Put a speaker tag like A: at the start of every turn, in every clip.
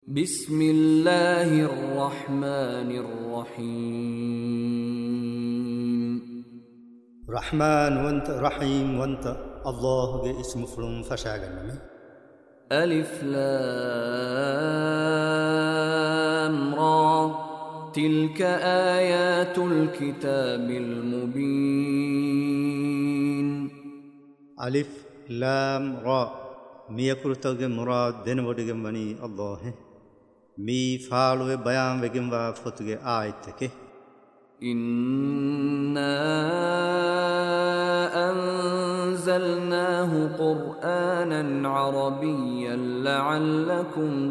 A: بسم الله الرحمن الرحيم.
B: رحمن وانت رحيم وانت الله اسم فلون فشاغنمي
A: ألف لام را تلك آيات الكتاب المبين.
B: ألف لام را ميكرتوغ مراد دنودغ بني الله مي فالو بيان وگم وفتوغ آيتك
A: إنا أنزلناه قرآنا عربيا لعلكم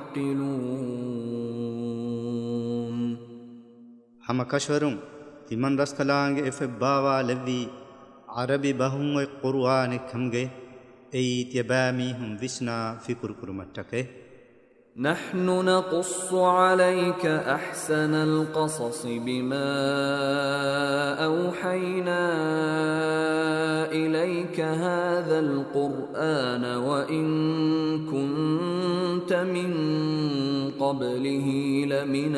A: تعقلون.
B: هم كشورم تمن رسكلانگ اف باوا لوي عربي بهم قرآن كمگه اي تبامي هم وسنا فكر كرمتك.
A: نحن نقص عليك أحسن القصص بما أوحينا إليك هذا القرآن وإن كنت من قبله لمن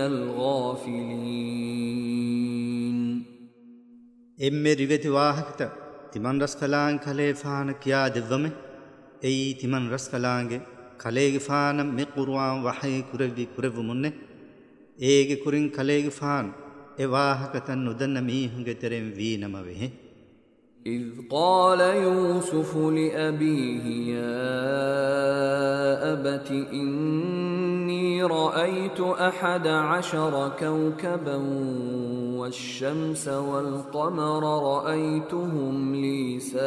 A: الغافلين.
B: එම්මෙ රිවෙති වාහකත තිමන් රස්කලාං කලේ ෆාන කියා දෙව්වමෙ එයි තිමන් රස්කලාංගේ කලේගේ ෆාන මෙ කුර්ආන් වහී කුරෙවි කුරෙවු මුන්නේ ඒගේ කුරින් කලේගේ ෆාන ඒ වාහකතන් නොදන්න මීහුගේ තරෙන් වීනම වෙහෙ.
A: إذ قال يوسف لأبيه يا أبت إني رأيت 11 كوكبا والشمس والقمر رأيتهم لي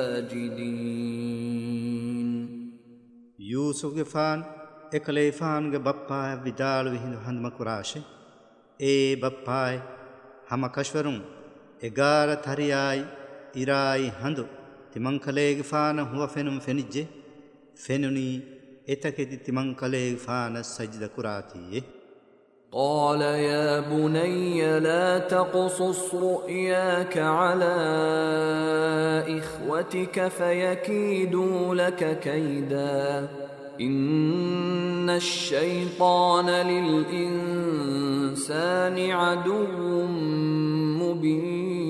A: ساجدين.
B: يوسف فان اكلي فان بپا بدال وهند هند مكراشه اي بپاي هم كشورم 11 ثرياي إراي هندو تمن كليغ فانا هو فنم فنجه فنني اتكدي تمن كليغ فانا سجد كراتي.
A: قال يا بني لا تقصص رؤياك على إخوتك فيكيدوا لك كيدا إن الشيطان للإنسان عدو مبين.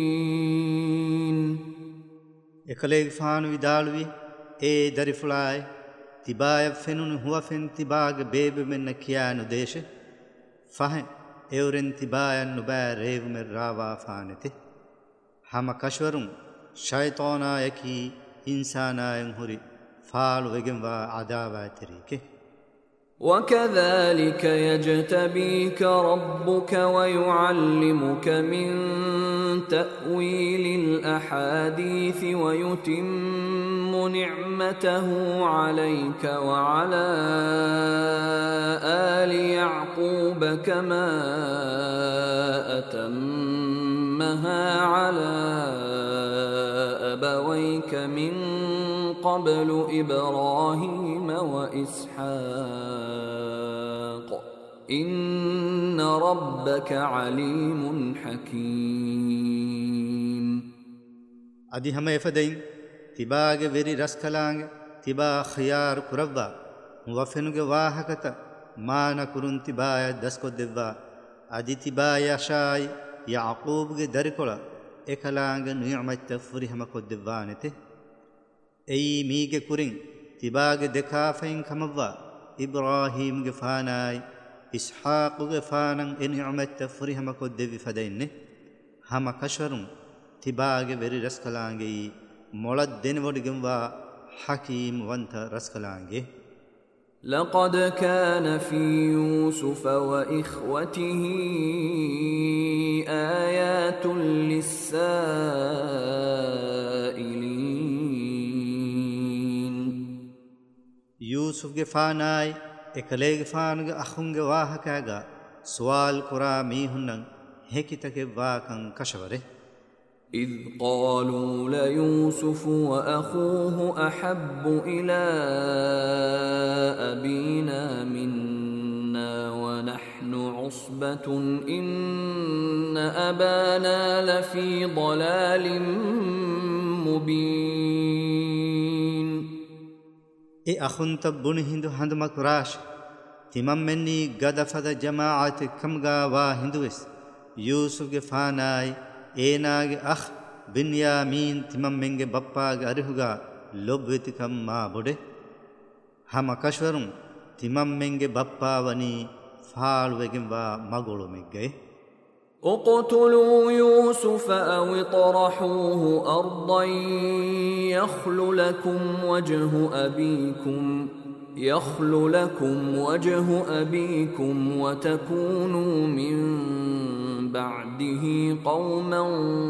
B: එකලේග ෆානු විදාළුවි ඒ දරිෆුලායි තිබාය ෆෙනුනු හුව ෆෙන් තිබාග බේබ මෙන්න කියානු දේශ ෆහෙන් එවරෙන් තිබායන් නුබෑ රේවුම රාවා ෆානෙති හම කෂවරුන් ෂයිතානායකි ඉන්සානායන් හුරි ෆාලු වෙගෙන්වා අදාවා තරීකේ.
A: وكذلك يجتبيك ربك ويعلمك من تأويل الأحاديث ويتم نعمته عليك وعلى آل يعقوب كما أتمها على أبويك من قبل إبراهيم وإسحاق إن ربك عليم حكيم.
B: أدي هم يفدين تباغ ويري رسكلانگ تبا خيار كربا وفنگ واهكتا ما نكرون تبايا دسكو دبا أدي تبايا شاي يعقوب دركولا إكلانگ نعمت تفري هم كو دبانته اي ميگه كورين تباگ دكافين كموا إبراهيم فاناي إسحاق فانن نعمت تفري هم كو دبي فدين هم كشرون تباگ ويري رسكلانگي مولد دين ودگموا حكيم وانت رسكلانگي.
A: لقد كان في يوسف وإخوته آيات للسائلين.
B: يوسف فاناي اكليگ فانگ اخونگ واهكاگا سوال كرا ميهنن هكيتك واكن كشوره.
A: إذ قالوا ليوسف وأخوه أحب إلى أبينا منا ونحن عصبة إن أبانا لفي ضلال مبين.
B: e akhunta buni hindu handuma kurash තිමම් මෙන්නී ගදෆද ජමාඅත කම්ගා වා හිඳුවෙස් යූසුෆ්ගේ ෆානායි ඒනාගේ අඛ් බින්යාමීන් තිමම් මෙන්ගේ බප්පාගේ අරිහුගා ලොබ්වෙතිකම් මා බොඩේ හම කෂවරුන් තිමම් මෙන්ගේ බප්පාවනි ෆාළුවෙකින් වා මගොළුමෙක්ගේ
A: اقتلوا يوسف أو اطرحوه أرضا يخل لكم وجه أبيكم وتكونوا من بعده قوما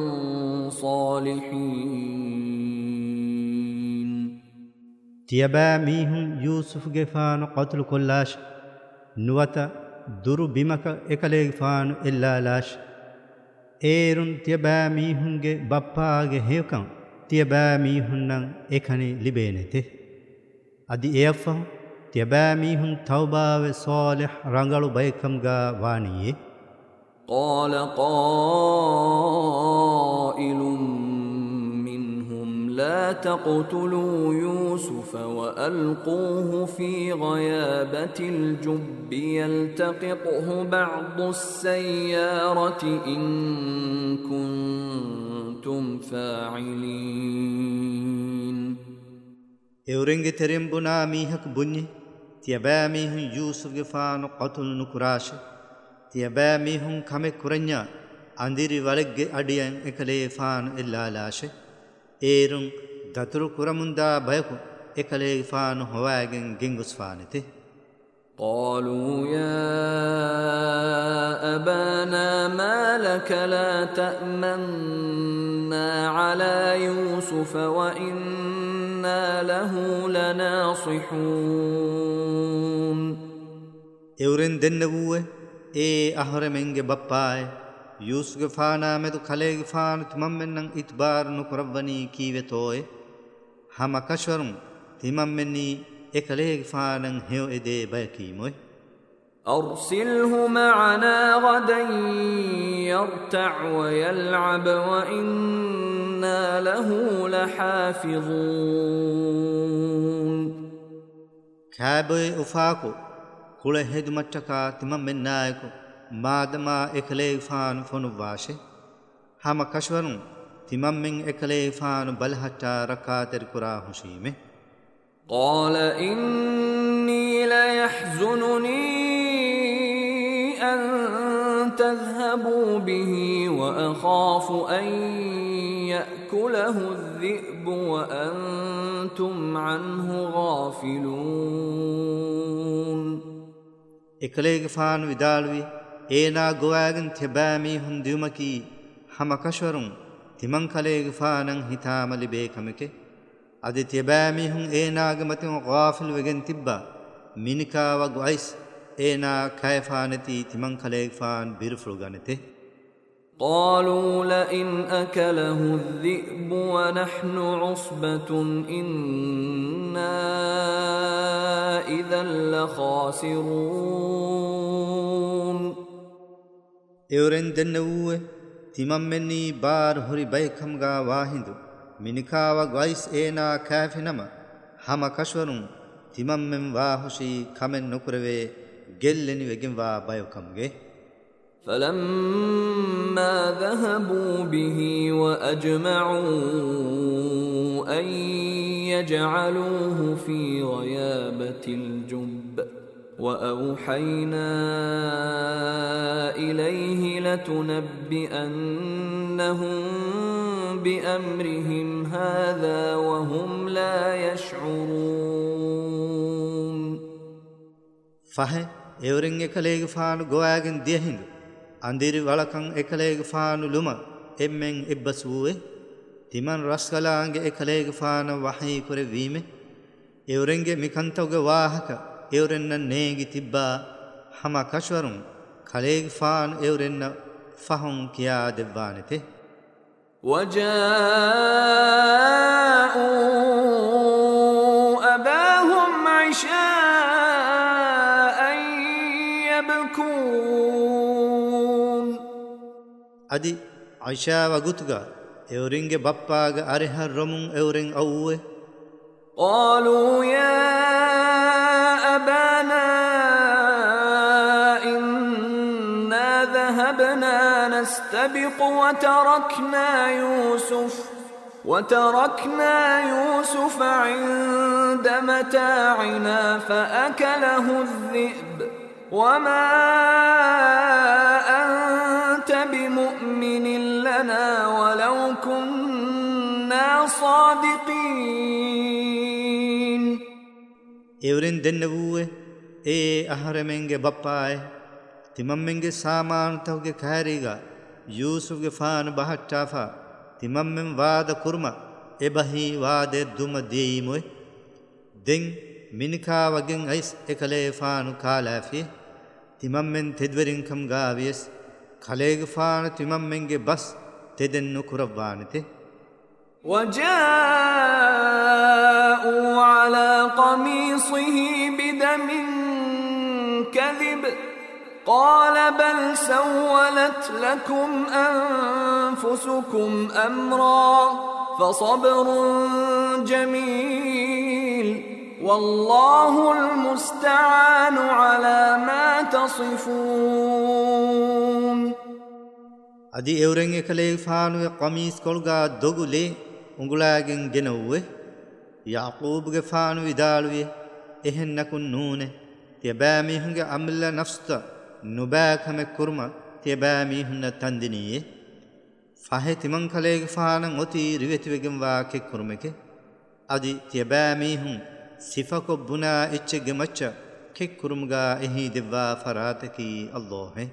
A: صالحين
B: තියබෑ මීහුන් යූසුෆ්ගේ ෆානු قتل කොල්ලාෂ් නුවත දුරු බිමක එකලේ ෆානු එල්ලාලාෂ් ඒරුන් තියබෑ මීහුන්ගේ බප්පාගේ හේකම් තියබෑ මීහුන්නන් එකනි ලිබේනෙතේ අදි එයෆහු තියබෑ මීහුන් තවබාවේ සෝලිහ් රංගලු බයිකම්ගා වානියේ
A: قال قائل منهم لا تقتلوا يوسف وألقوه في غيابة الجب يلتقطه بعض السيارة إن كنتم فاعلين
B: එවරෙන්ගේ තෙරෙම්බුනා මීහක බුඤ්ඤි තියබෑ මීහුන් යූසුෆ්ගේ ෆානු قتل නුකුරාෂ තියබෑ මීහුන් කමෙ කුරඤ්ඤා අඳිරි වලෙග්ගේ අඩියන් එකලේ ෆානු එල්ලාලාෂ ඒරුන් දතුරු කුරමුන්දා බයකු එකලේ ෆානු හොවාගෙන් ගෙන්ගුස් ෆානෙතේ
A: قالوا يا أبانا ما لك لا تأمنا على يوسف وإنا له لناصحون
B: එවරෙන් දෙන්නවුවේ ඒ අහරමෙන්ගේ බප්පාය යූසුෆ්ගේ ෆානා මෙදු කලේගේ ෆානු තිමම් මෙන්නන් ඉත්බාර් නුකරවනී කීවෙතෝය හම කෂවරුන් තිමම් මෙන්නී එකලේගේ ෆානන් හෙව එදේ බයකීමොයි
A: أرسله معنا غدا يرتع ويلعب وإنا له لحافظون
B: කෑබොයි උෆාකු කුල හෙදුමට්ටකා තිමම් මෙන්නායකු මාදමා එකලේගේ ෆානු ෆොනු වාෂේ හම කෂවරුන් තිමම් මෙන් එකලේගේ ෆානු බලහට්ටා රකාතර කුරා හුෂීමේ
A: قال إني ليحزنني أن تذهبوا به وأخاف أن يأكله الذئب وأنتم عنه غافلون
B: එකලේගේ ෆානු විදාළුවි ඒනා ගොවාගෙන් තෙබෑමී හුන් දියුමකී හම කෂවරුන් තිමන් කලේගේ ෆානන් හිතාම ලිබේකමකේ අදි තියබෑමී හුන් ඒනාගේ මතින් ගාෆිල් වෙගෙන් තිබ්බා මිනිකාව ගොයිස් ඒනා කයෆානති තිමන් කලේගේ ෆාන් බිරෆුල් ගනතේ
A: قالوا لئن أكله الذئب ونحن عصبة إنا إذا لخاسرون
B: එවරෙන් දෙන්නවුවේ තිමම් මෙන්නී බාර් හොරි බයිකම්ගා වාහිඳු මිනිකාව ගොයිස් ඒනා කෑෆිනම හම කෂවරුන් තිමම් මෙන් වාහුෂී කමෙන් නුකරවේ ගෙල්ලෙනි වෙගෙන් වා බයකම්ගේ
A: فلما ذهبوا به وأجمعوا أن يجعلوه في غيابة الجب وأوحينا إليه لتنبئنهم بأمرهم هذا وهم لا يشعرون
B: ෆහ එවරෙන් එකලේගේ ෆානු ගොයාගෙන් දියහිඳු අඳිරි වලකන් එකලේගේ ෆානු ලුම එම්මෙන් ඉබ්බසුවේ තිමන් රස්කලාංගේ එකලේගේ ෆාන වහී කුර වීමේ එවරෙන්ගේ මිකන්තවගේ වාහක එවරෙන්න නේගි තිබ්බා හම කෂවරුන් කලේගේ ෆාන එවරෙන්න ෆහුන් කියා දෙවානෙතේ
A: وجاءوا أباهم عشاء يبكون
B: අදි අයිෂා වගුතුගා එවරින්ගේ බප්පාගේ අරිහර් රමුන් එවරින් අවුවේ
A: قالوا يا أبانا ذهبنا نستبق وتركنا يوسف عند متاعنا فأكله الذئب وما أنت بمؤمن لنا ولو كنا صادقين.
B: එවරෙන් දෙන්න වූවේ ඒ අහරමෙන්ගේ බප්පාය තිමම්මෙන්ගේ සාමාන තවගේ කෑරීගා යූසුෆ්ගේ ෆාන බහට්ටාෆා තිමම්මෙන් වාද කුර්ම එබහි වාදේ දුම දීමුයි දෙන් මිනිකා වගෙන් අයිස් එකලේ ෆානු කාලාෆි තිමම්මෙන් තෙද්වරින්කම් ගාවියස් කලේගේ ෆාන තිමම්මෙන්ගේ බස් තෙදෙන්නු කුරවානිතේ.
A: وجاءوا على قميصه بدم كذب قال بل سولت لكم أنفسكم أمرا فصبر جميل والله المستعان على ما تصفون.
B: අදි එවරෙන් එකලේ ෆානුවේ කමීස් කොල්ගා දොගුලේ උඟුලාගෙන් ගෙනවුවේ යාකූබ්ගේ ෆානු විදාළුවේ එහෙන් නකුන් නූනේ තියබෑ මිහුන්ගේ අම්ල නෆ්ස්ත නුබෑකම කුර්ම තියබෑ මිහුන්න තන්දිනියේ ෆහේ තිමන් කලේගේ ෆානන් ඔති රිවෙතිවෙගෙන් වාකේ කුර්මකේ අදි තියබෑ මිහුන් සිෆකො බුනා එච්චගේ මච්ච කෙක් කුර්මගා එහි දෙවා ෆරාතකි අල්ලාහ්.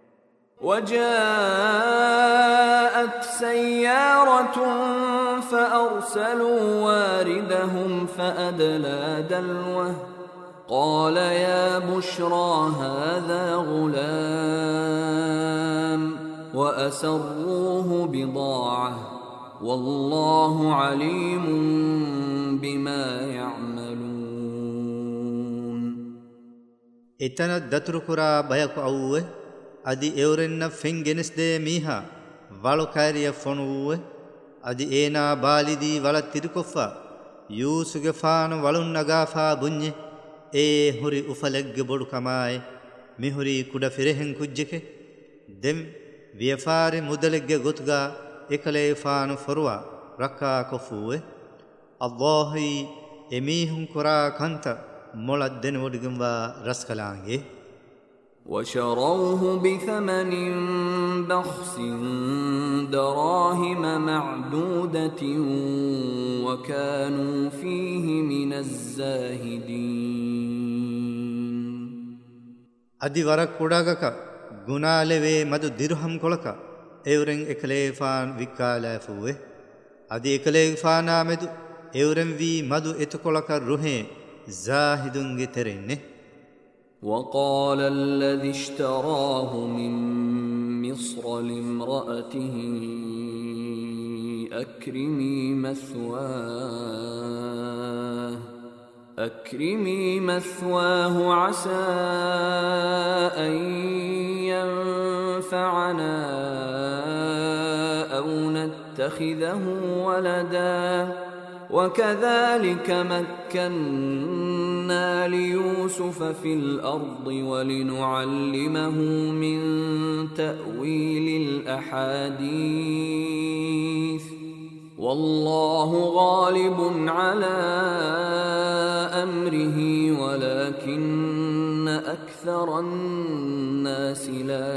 A: وجاءت سيارة فأرسلوا واردهم فأدلى دلوه قال يا بشرى هذا غلام وأسروه بضاعة والله عليم بما يعملون.
B: එතන දතුරු කුරා බයක අවුවේ අදි එවරෙන්න ෆෙන්ගෙනස් දේ මීහා වලොකෑරිය ෆොනුවේ අදි ඒනා බාලිදී වල තිරිකොෆා යූසුගේ ෆාන වලුන් නගාෆා බුඤ්ඤේ ඒ හුරි උෆලෙග්ගේ බොඩු කමායි මිහුරි කුඩ ෆිරහෙන් කුජ්ජකේ දෙම් වියෆාරි මුදලෙග්ගේ ගොතුගා එකලේ ෆාන ෆරුවා රක්කා කොෆුවේ අල්ලාහි එමීහුන් කුරා කන්ත මොලක් දෙන වඩගම්වා රස්කලාංගේ.
A: وشروه بثمن بخس دراهم معدودة وكانوا فيه من الزاهدين.
B: අදි වරක් කුඩාගක ගුණාලෙවේ මදු දිර්හම් කොලක එවරෙන් එකලේ ෆාන් විකාලාෆුවේ අදි එකලේ ෆානා මෙදු එවරෙන් වී මදු එතකොලක රුහේ زاهدුන්ගේ තෙරෙන්නේ.
A: وقال الذي اشتراه من مصر لامرأته أكرمي مثواه عسى أن ينفعنا أو نتخذه ولدا وكذلك مكنا ليوسف في الأرض ولنعلمه من تأويل الأحاديث والله غالب على أمره ولكن أكثر الناس لا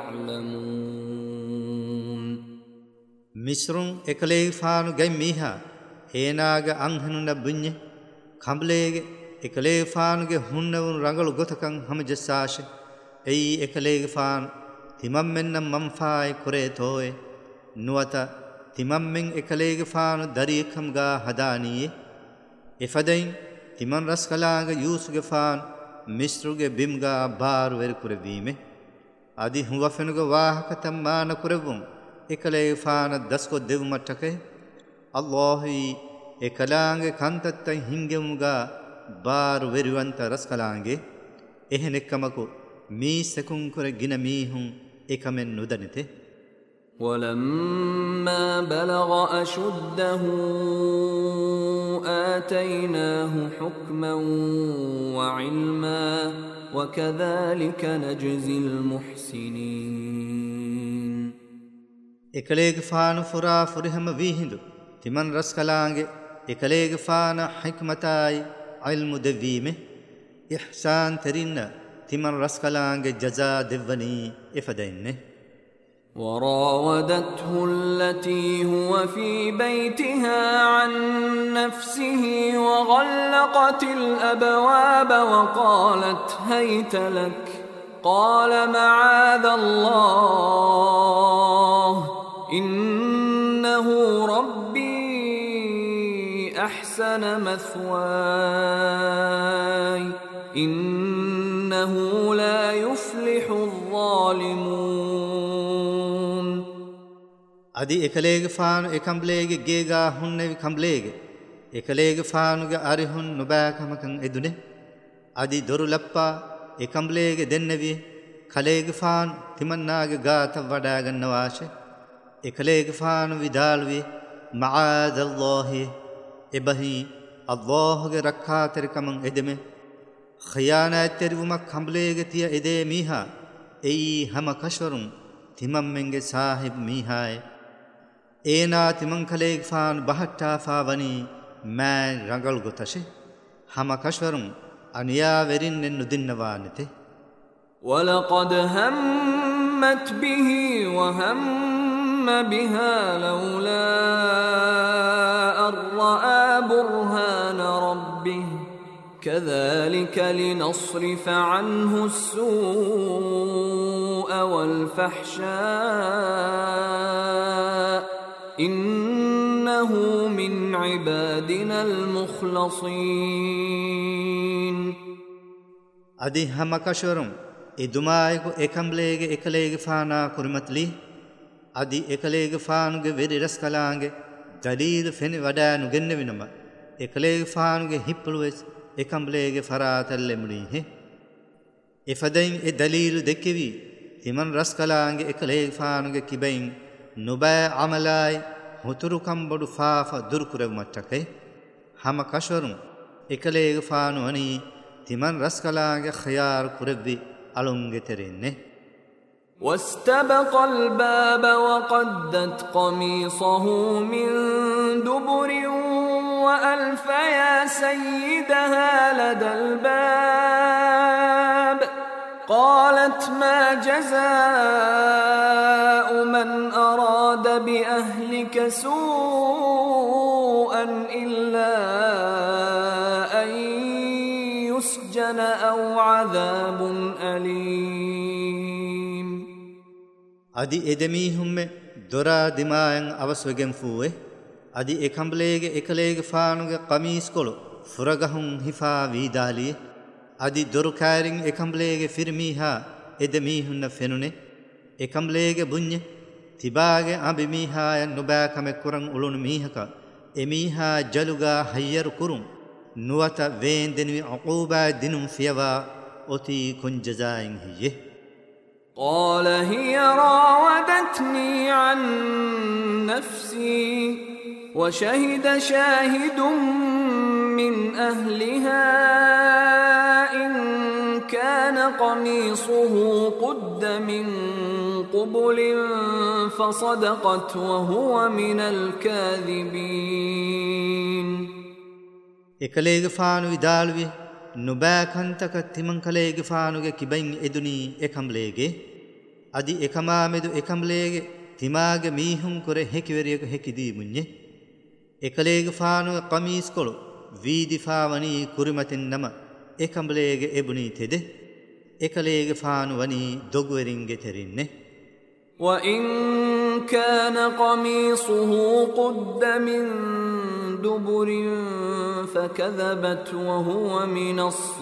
A: يعلمون.
B: مصر إكلي فانو جميها ඒනාග අංහනුන බුඤ්ඤ කම්බලේගේ එකලේ ෆානුගේ හුන්නවුන් රංගලු ගොතකන් හමජස්සාෂ එයි එකලේගේ ෆාන් තිමම්මෙන්න මම්ෆායි කුරේ තෝේ නුවත තිමම්මෙන් එකලේගේ ෆානු දරීකම් ගා හදානියේ එෆදයින් තිමන් රස්කලාග යූසුගේ ෆාන් මිස්රුගේ බිම්ගා බාරු වෙර කුරවීමේ আদি හුවෆෙනුගේ වාහක තම්මාන කුරවුන් එකලේ ෆාන දස්කො දෙවුමට්ටකේ අල්ලාහි එකලාංගේ කන්තත්තයි හිංගෙමුගා බාරු වෙරිවන්ත රස්කලාංගේ එහෙනෙක්කමකු මී සකුන් කර ගින මීහුන් එකමෙන් නුදනිතේ.
A: ولما بلغ أشده آتيناه حكما وعلما وكذلك نجزي المحسنين.
B: එකලේග ෆානු ෆුරා ෆුරිහම වීහිඳු තිමන් රස් කලාංගේ එකලේග ෆාන හික්මතයි ඉල්මු දෙවීමෙ ඉහ්සාන් තරින්න තිමන් රස් කලාංගේ ජසා දෙවනි එෆදෙන්නේ.
A: وراودته التي هو في بيتها عن نفسه وغلقت الأبواب وقالت هيت لك قال معاذ الله إنه ربي أحسن مثواي إنه لا يفلح الظالمون.
B: අදි එකලේග ෆානු එකම්බලේගේ ගේගා හුන්නෙවි කම්බලේගේ එකලේග ෆානුගේ අරිහුන් නොබෑකමකන් එදුනේ අදි දොරු ලප්පා එකම්බලේගේ දෙන්නවි කලේග ෆානු තිමන්නාගේ ගාත වඩා ගන්නවාෂේ එකලේග ෆානු විදාල්වි මආදල්ලාහි එබහි අල්ලාහගේ රක්ඛාතරිකමන් එදෙමෙ ඛයානාතරිවුමක් කම්බලේගේ තිය එදේ මීහා එයි හැම කෂවරුන් තිමම් මෙන්ගේ සාහිබ් මීහායි ඒනා තිමන් කලේග ෆානු බහට්ටා ෆාවනි මෑ රඟල් ගොතෂේ හැම කෂවරුන් අනියා වෙරින්නෙන් නුදින්නවානෙතේ.
A: ولقد همت به وهم بها لولا أن رأى برهان ربه كذلك لنصرف عنه السوء والفحشاء إنه من عبادنا المخلصين.
B: අදි හැම කෂවරුන් ඉදුමායකු එකම්බලේගේ එකලේගේ ෆානා කුරිමත්ලි අදි එකලේගේ ෆානුගේ වෙරි රස් කලාංගේ දලීල් ෆෙනි වඩා නුගෙන්නවිනම එකලේගේ ෆානුගේ හිප්පලුවෙස් එකම්බලේගේ ෆරාතල්ලෙමුනි හේ එෆදෙන් ඒ දලීල් දෙකෙවි තිමන් රස් කලාංගේ එකලේගේ ෆානුගේ කිබෙන් නුබෑ අමලයි හුතුරු කම්බඩු ෆාෆා දුර්කුරව මට්ටකේ හැම කෂවරුන් එකලේගේ ෆානු අනි තිමන් රස් කලාංගේ ඛයාර් කුරෙවි අලුන්ගේ තෙරෙන්නේ.
A: واستبق الباب وقدت قميصه من دبر وألف يا سيدها لدى الباب قالت ما جزاء من أراد بأهلك سوءا إلا أن يسجن أو عذاب أليم.
B: අදි එදෙමීහුම්මෙ දොරා දිමායන් අවස්වගෙන් ෆූවේ අදි එකම්බලේගේ එකලේගේ ෆානුගේ කමීස් කොළු ෆුරගහුන් හිෆා වීදාලියේ අදි දොරු කෑරින් එකම්බලේගේ ෆිර්මීහා එදෙමීහුන්න ෆෙනුනේ එකම්බලේගේ බුඤ්ඤ තිබාගේ අබිමීහාය නුබෑකම කුරන් උළුණු මීහක එමීහා ජලුගා හයර් කුරුම් නුවත වේන්දෙනි අකූබා දිනුම් ෆියවා ඔති කුංජසායින් හියේ.
A: قال هي راودتني عن نفسي وشهد شاهد من أهلها إن كان قميصه قد من قبل فصدقت وهو من الكاذبين.
B: එකලේගේ ෆානු විදාල්වි නුබෑකන්තක තිමන් කලේගේ ෆානුගේ කිබයින් එදුනි එකම්බලේගේ අදි එකමාමෙදු එකම්බලේගේ තිමාගේ මීහුන් කුර හෙකිවරියක හෙකිදී මුඤ්ඤේ එකලේගේ ෆානුගේ කමීස් කොළු වීදිෆාවනි කුරිමතින් නම එකම්බලේගේ එබුනි තෙදේ එකලේගේ ෆානු වනි දොගුවරින්ගේ තෙරින්නේ.
A: وإن كان قميصه قد من دبر فكذبت وهو من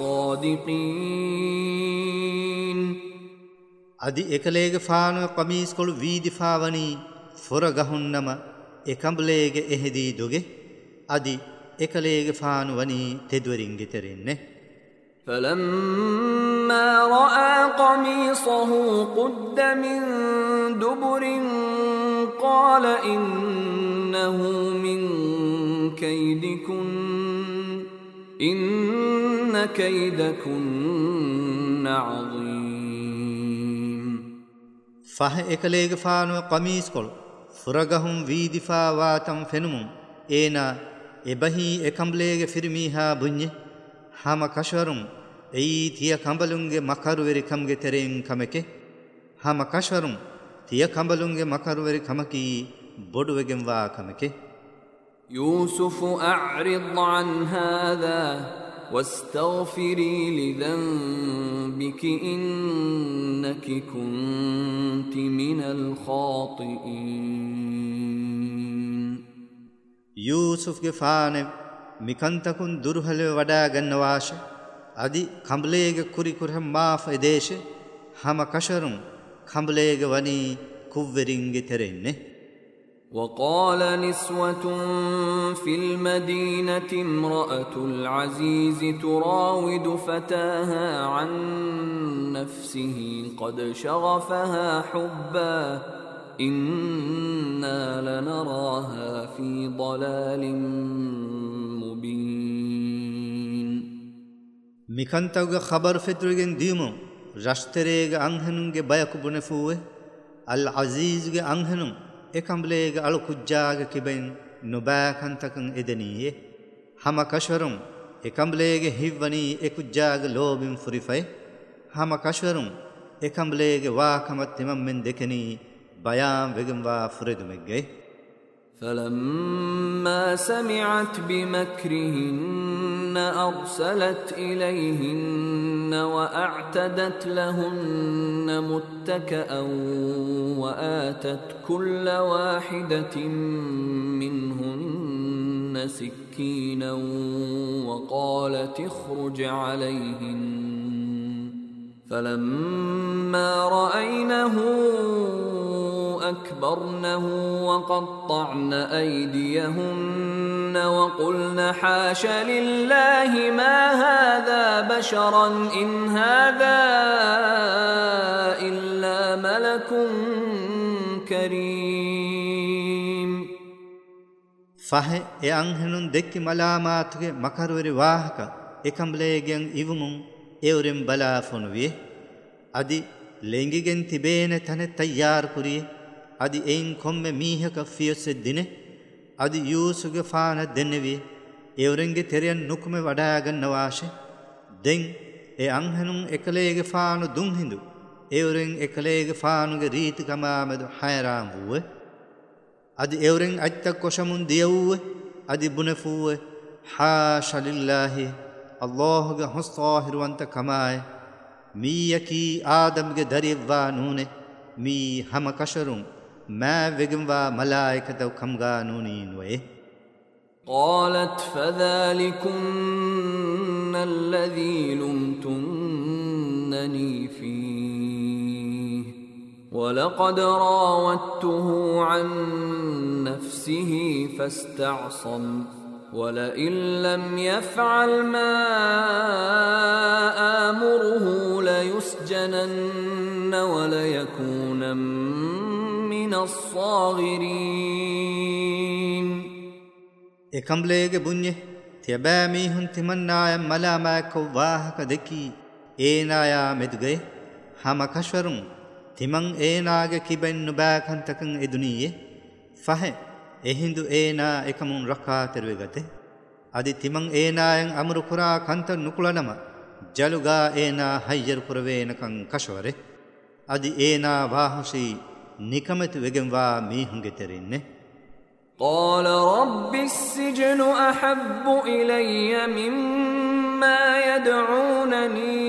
A: الصادقين.
B: අදි එකලේගේ ෆානුවේ කමීස් කොළු වීදිෆාවනි ෆොරගහුන්නම එකම්බලේගේ එහෙදී දොගේ අදි එකලේගේ ෆානු වනි තෙදවරින්ගේ තෙරින්නේ.
A: فلما رأى قميصه قد من دبر قال إنه من كيدكن إن كيدكن عظيم
B: فه إكليغ فانو قميص كل فرغهم ويدفا واتم فنمون إينا إبهي إكمبليغ فرميها بني هما كشورم أي تيا كمبلونغ مكاروري كمغ ترين كمكي هما كشورم تيا كمبلونغ مكاروري كمكي بودوغم وا كمكي
A: يوسف أعرض عن هذا واستغفري لذنبك إنك كنت من الخاطئين
B: يوسف کے فانے مکنتکن درہل وڈا گنواش ادی کھمبلیگ کری کرہم ماف ادیش ہم کشرم کھمبلیگ ونی کوورنگ ترنے
A: وقال نسوة في المدينة امرأة العزيز تراود فتاها عن نفسه قد شغفها حبا إنا لنراها في ضلال مبين
B: مكنتوغ خبر فترگن ديمو رشتريغ انهنونگ بيكو بنفوه العزيزگ انهنون ekambleega alu kujjaaga kiben nubakantakan edeniye hama kashwarum ekambleege hivwani ekujjaaga lobin furifai hama kashwarum ekambleege waakamat timam men dekeni bayam wegemwa furedumegge
A: فلما سمعت بمكرهن أرسلت إليهن وأعتدت لهن متكأ وآتت كل واحدة منهن سكينا وقالت اخرج عليهن فلما رأينه أكبرنه وقطعن أيديهن وقلن حاش لله ما هذا بشرا إن هذا إلا ملك كريم
B: فه أنهنون دك ملاماتك مكرور واهك ekambleegen ivumum eurem bala fonwe adi lengigen tibene tane tayyar kuriye adi ein komme mihaka fiyose dine adi yusuge faana dennevi eurenge teriyan nukume wadagan nawashe den e anhenun ekalege faanu dun hindu euren ekalege faanuge reeti kamamedu hayran wuwe adi euren atta koshamun diyawwe adi bunefuwe haasha lillahi Allahge hostahirwanta kamaye mi yaki adamge darivwa nune mi hama kasharum ma vegumwa malaikataw kamga nunin we
A: قالت فذلكن الذي لمتنني فيه ولقد راودته عن نفسه فاستعصم ولئن لم يفعل ما آمره ليسجنن وليكون من الصاغرين
B: ekambleege bunye tiyabami hun timannaya malama ko wahaka deki eenaya medge hama kashwarum timan eenage kiben nubakantakan eduniye fahe ehindu eena ekamun rakka terwegate adi timan eenayen amru kura kanta nukulanama jaluga eena hayyer kurvenakan kashware adi eena wahusi nikametu wegemwa mihunge terinne
A: قال رب السجن أحب إلي مما يدعونني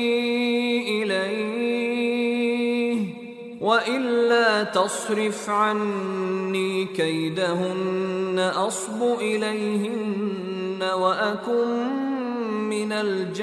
A: إليه وإلا تصرف عني كيدهن أصب إليهن وأكن من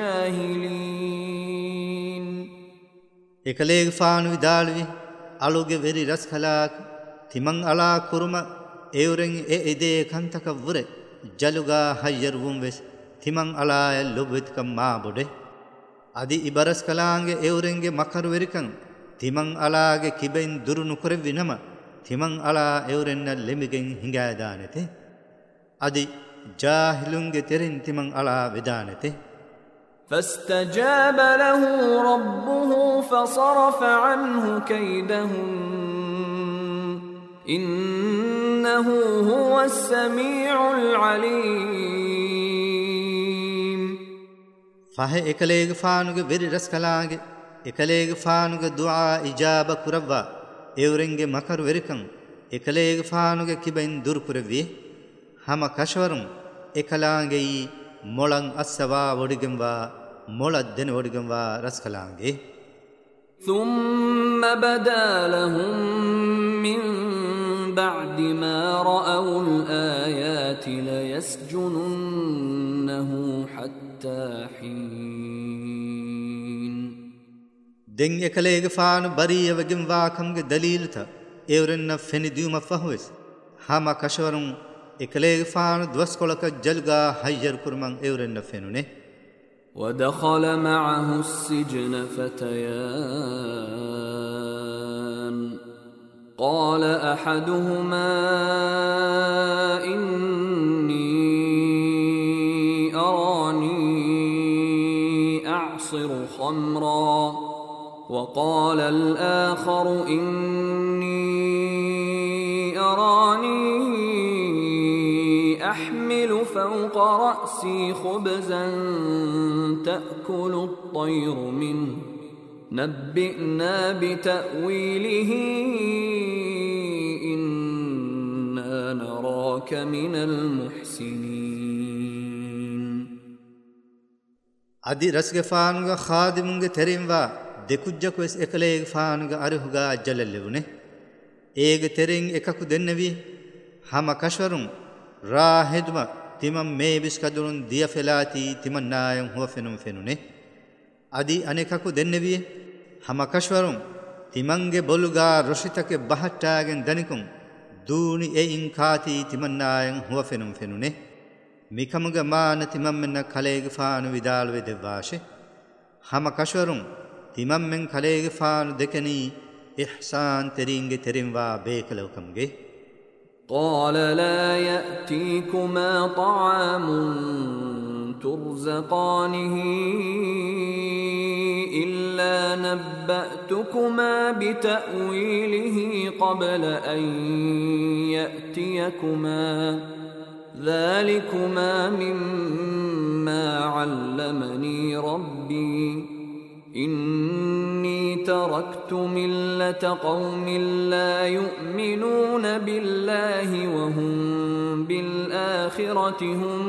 A: الجاهلين
B: ekaleeg faanu vidalwi aluge veri raskhalak timan ala kuruma euren e ide kantaka vure jaluga hayyarwum ves timan ala lobwetkam ma bode adi ibaras kalange eurenge makaru verikan timan alage kiben durunu korvinama timan ala eurenna lemigen hingadanete adi jahilunge terin timan ala vedanete
A: فاستجاب له ربه فصرف عنه كيدهن إنه هو السميع العليم.
B: فهي إكليغ فانوغ بيري رسكلاغ إكليغ فانوغ دعاء إجابة كربا إورنغ مكر وركن إكليغ فانوغ كبين دور كربي هما كشورم إكلاغي مولان أسوا ودغموا مولدن ودغموا رسكلاغي.
A: ثم بدا لهم من بعد ما رأوا الآيات ليسجننه حتى حين.
B: دين إكليغ فانو بري وغموا كمغ دليل تا إورن فنديوم فهوس هما كشورم إكليغ فانو دوسكولك جلغا حير كرمان إورن فنونه.
A: ودخل معه السجن فتيان قال أحدهما إني أراني أعصر خمرا وقال الآخر إني أراني أحمل فوق رأسي خبزا تأكل الطير منه نبئنا بتأويله إنا نراك من المحسنين.
B: أدي رسغ فانوغ خادمونغ ترينوا دكوجك ويس إكليغ فانوغ أرهوغا جللوني إيغ ترين إكاكو دنوي هما كشورون راهدما تمام ميبس كدرون ديا فلاتي تمام نايم هو فنونه. أدي أنيكاكو دنوي هما كشورون تمانغ بولغا رشتك بحتاغن دنكم دوني إين كاتي تمام نايم هو فنونه. ميكمغ مان تمام من كليغ فانو ودالو دباشي هما كشورون تمام من كليغ فانو دكني إحسان ترينغ ترينوا بيكلوكمغي.
A: قال لا يأتيكما طعام ترزقانه إلا نبأتكما بتأويله قبل أن يأتيكما ذلكما مما علمني ربي إني تركت ملة قوم لا يؤمنون بالله وهم بالآخرة هم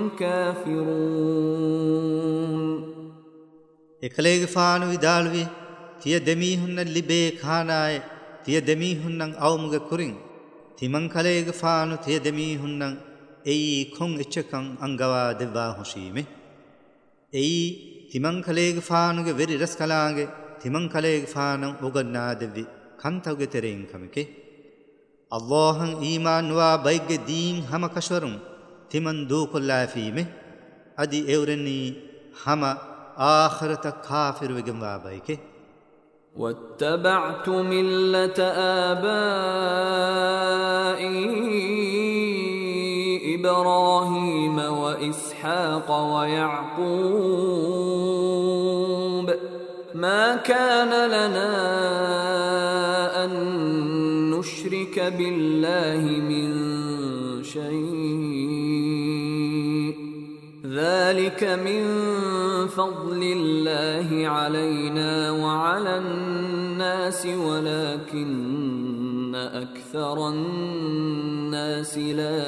A: كافرون.
B: إكليغ فانو ودالوي تيا دميهن اللي خاناي تيا دميهن أومغ كورين تيمن كليغ فانو تيا دميهن أي كون إچكن أنغوا دوا هشيمه أي تيمن كليغ فانو ويري رسكلاغ تيمن كليغ فانو أغنا دبي كانتوغ ترين كمكي. اللهن إيمان وا بيغ دين هما كشورم تيمن دوك الله فيمه أدي إورني هما آخرة كافر وغموا بيكي.
A: واتبعت ملة آبائي إبراهيم وإسحاق ويعقوب ما كان لنا أن نشرك بالله من شيء ذلك من فضل الله علينا وعلى الناس ولكن أكثر الناس لا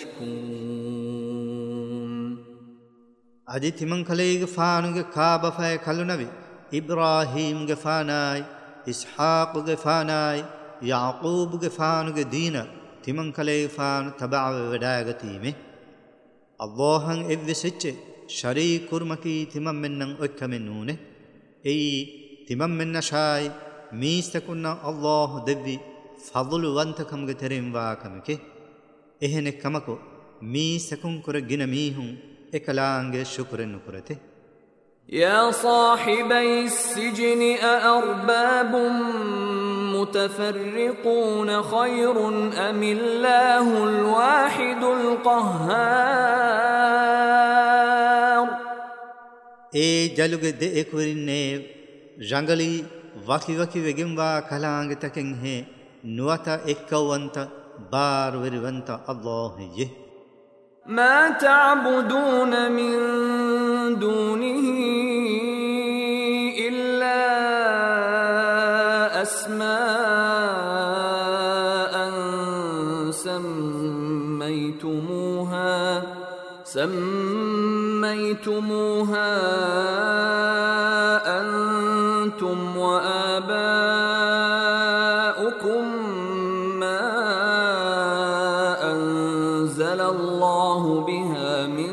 A: يشكرون.
B: أدي تمن كليغ فانوغ كابا فاي كلنبي إبراهيم غفاناي إسحاق غفاناي يعقوب غفانوغ دينا تمن كليغ فان تبع وداغتيمه اللهن إذسج شريك كرمكي تمم منن أكمنونه أي تمم من شاي ميستكنا الله دبي فضل وانتكم غترين واكمكي إهن كمكو ميستكن كر جنميهم إكلانغ شكر نكرته.
A: يا صاحبي السجن أأرباب متفرقون خير أم الله الواحد القهار.
B: ජලුගෙ දෙෙකුරින්නේ රංගලි වකි වෙගෙම්වා කලාංගෙ තකෙන් හේ නුවත එක්කවන්ත බාරවරිවන්ත අල්ලාහ්යේ
A: ما تعبدون من دونه إلا أسماء سميتموها أنتم وآباؤكم ما أنزل الله بها من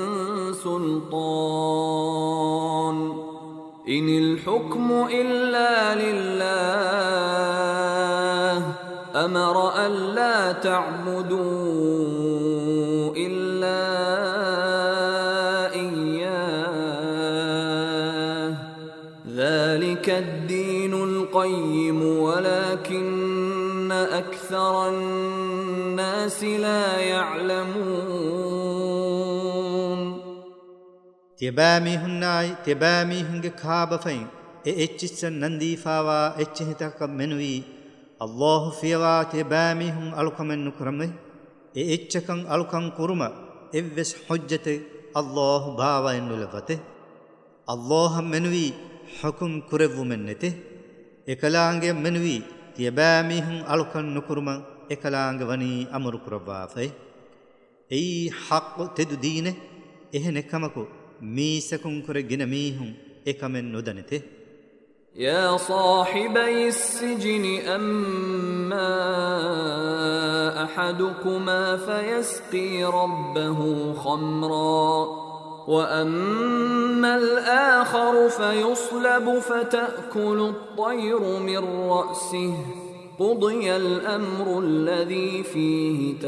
A: سلطان إن الحكم إلا لله أمر ألا تعبدوا إلا إياه ذلك الدين القيم ولكن أكثر الناس لا يعلمون
B: تبامي هنگ خاب فين اچس نندي فاوا اچهتك منوي الله فيوا تبامي هن الكمن نكرمه اچكن الكن كرما evs hujjate Allah baawa ennulawate Allah menwi hukum kurevu mennete ekalaange menwi tiyabami hun alukan nukurma ekalaange wani amru kurwa fai ei haqq tedu dine ehne kamako misakun kure gina mihun ekamen nudanete
A: يا صاحبي السجن أما أحدكما فيسقي ربه خمرا وأما الآخر فيصلب فتأكل الطير من رأسه قضي الأمر الذي فيه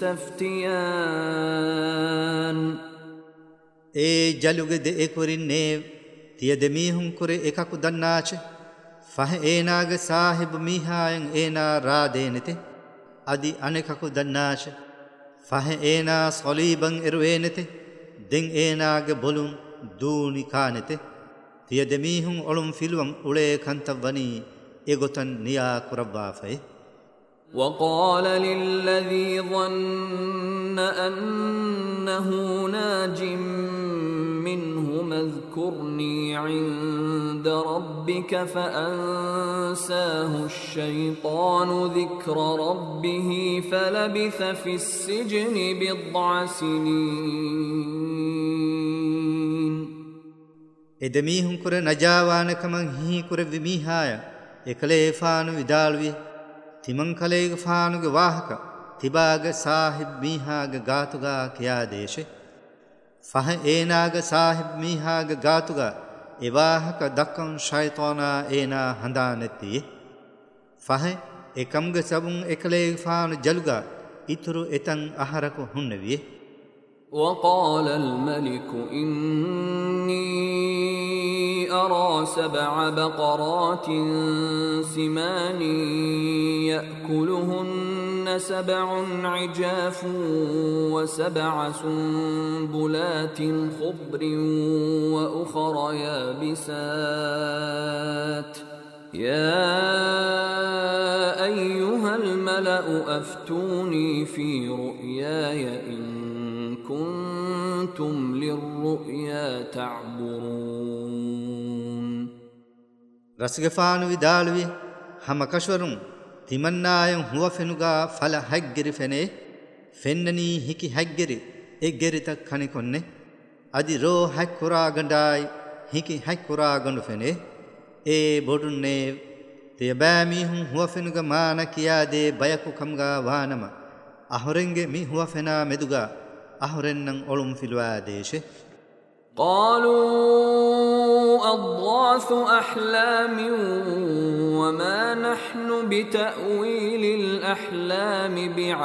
A: تستفتيان
B: جلوغ دي اكورين තියදෙමීහුන් කුරේ එකකු දන්නාච ෆහ ඒනාග සාහිබ මීහායන් ඒනා රාදේනෙතේ අදි අනෙකකු දන්නාච ෆහ ඒනා සොලීබන් එරුවේනෙතේ දෙන් ඒනාග බොලුම් දූනි කානෙතේ තියදෙමීහුන් ඔළුම් ෆිලුවම් උලේ කන්තවනී එගොතන් නියා කුරබ්වාෆේ
A: وقال للذي ظن أنه ناج منهم اذكرني عند ربك فأنساه الشيطان ذكر ربه فلبث في السجن بضع سنين
B: එදමීහුන් කුර නජාවානකමන් හි කුර විමීහාය එකලේෆානු විදාල්වි තිමන් කලේග ෆානුගේ වාහක තිබාග සාහිබ් මීහාග ගාතුගා කියා දේශේ ෆහ ඒනාග සාහිබ් මීහාග ගාතුගා එවාහක දක්කන් ෂයිතානා ඒනා හඳානෙති ෆහ එකම්ග සබුන් එකලේග ෆානු ජලුගා ඉතුරු එතන් අහරක හුන්නවියේ
A: وقال الملك إني أرى 7 بقرات سمان يأكلهن 7 عجاف و7 سنبلات خضر وأخر يابسات يا أيها الملأ أفتوني في رؤياي إن كنتم للرؤيا تعبرون
B: رسغفانو විදාළුවේ හම කෂවරුන් තිමන්නායන් හුව ෆෙනුගා ඵල හැග්ගිරි ෆෙනේ ෆෙන්නනී හිකි හැග්ගිරි එග්ගිරිත කණි කොන්නේ අදි රෝ හැක්කුරා ගණ්ඩායි හිකි හැක්කුරා ගණ්ඩු ෆෙනේ ඒ බොඩුන්නේ තියබෑමි හුව ෆෙනුග මාන කියාදේ බයකු කම්ගා වානම අහොරෙන්ගේ මි හුව ෆෙනා මෙදුගා අහොරෙන්නම් ඔළුම් ෆිලුවා දේශේ
A: قالوا أضغاث أحلام وما نحن بتأويل الأحلام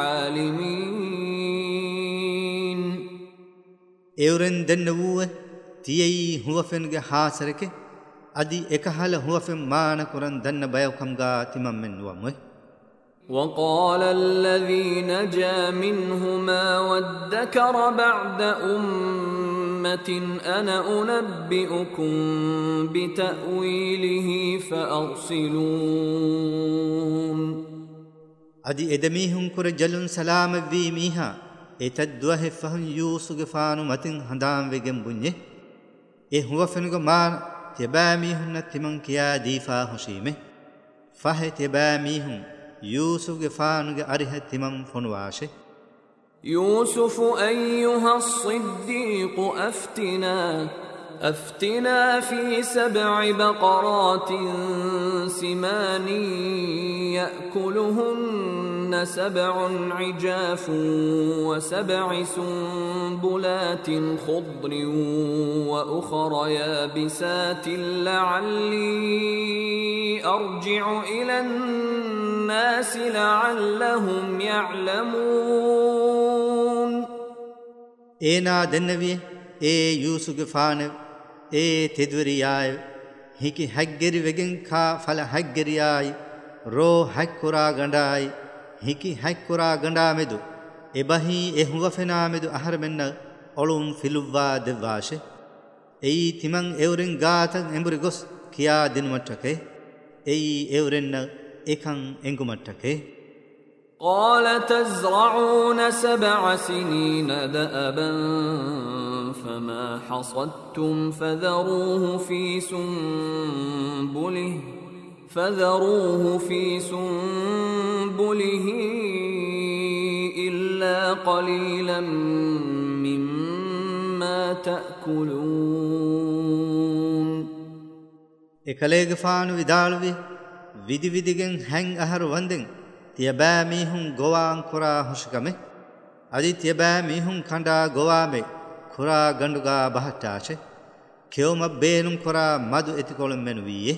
A: بعالمين
B: එවරෙන් දෙන්නවුව තියයි හුවෆෙන්ගේ හාසරක අදි එකහල හුවෆෙන් මාන කුරන් දන්න බයවකම්ගා තිමම්මෙන් නුවම්වේ
A: وقال الذي نجا منهما وادكر بعد أنا أنبئكم بتأويله فأرسلون
B: أدي إدميهم كر جلن سلام في ميها إتدوه فهم يوسف فانو متن هندام وجم بنيه هو فنغ مان تباميهم نتمن كيا ديفا هشيمه فه تباميهم يوسف فانو أريه تمن فنواشه
A: يوسف أيها الصديق أفتنا في 7 بقرات سمان يأكلهن 7 عجاف و7 سنبلات خضر وأخر يابسات لعلي أرجع إلى الناس لعلهم يعلمون
B: إينا دنبي يوسف فانو تدورياي هيكي حجري وجن كا فلا حجرياي رو حكورا غنداي هيكي حكورا غندا مدو إبهي هو فنا مدو أهر منا أولون فيلوا دواشه تمن إورين غاتن إمبرغوس كيا دين متكه إورين إكان إنغمتكه
A: قال تزرعون 7 سنين دأبا فما حصدتم فذروه في سنبله إلا قليلا مما تأكلون
B: إكاليغ فانو vidalvi vidigen hang ahar wanden tiyaba mihun gowan kura hushkame adi tiyaba mihun kanda gowame kura ganduga bahattache kewma beenum kura madu etikolum menuwiye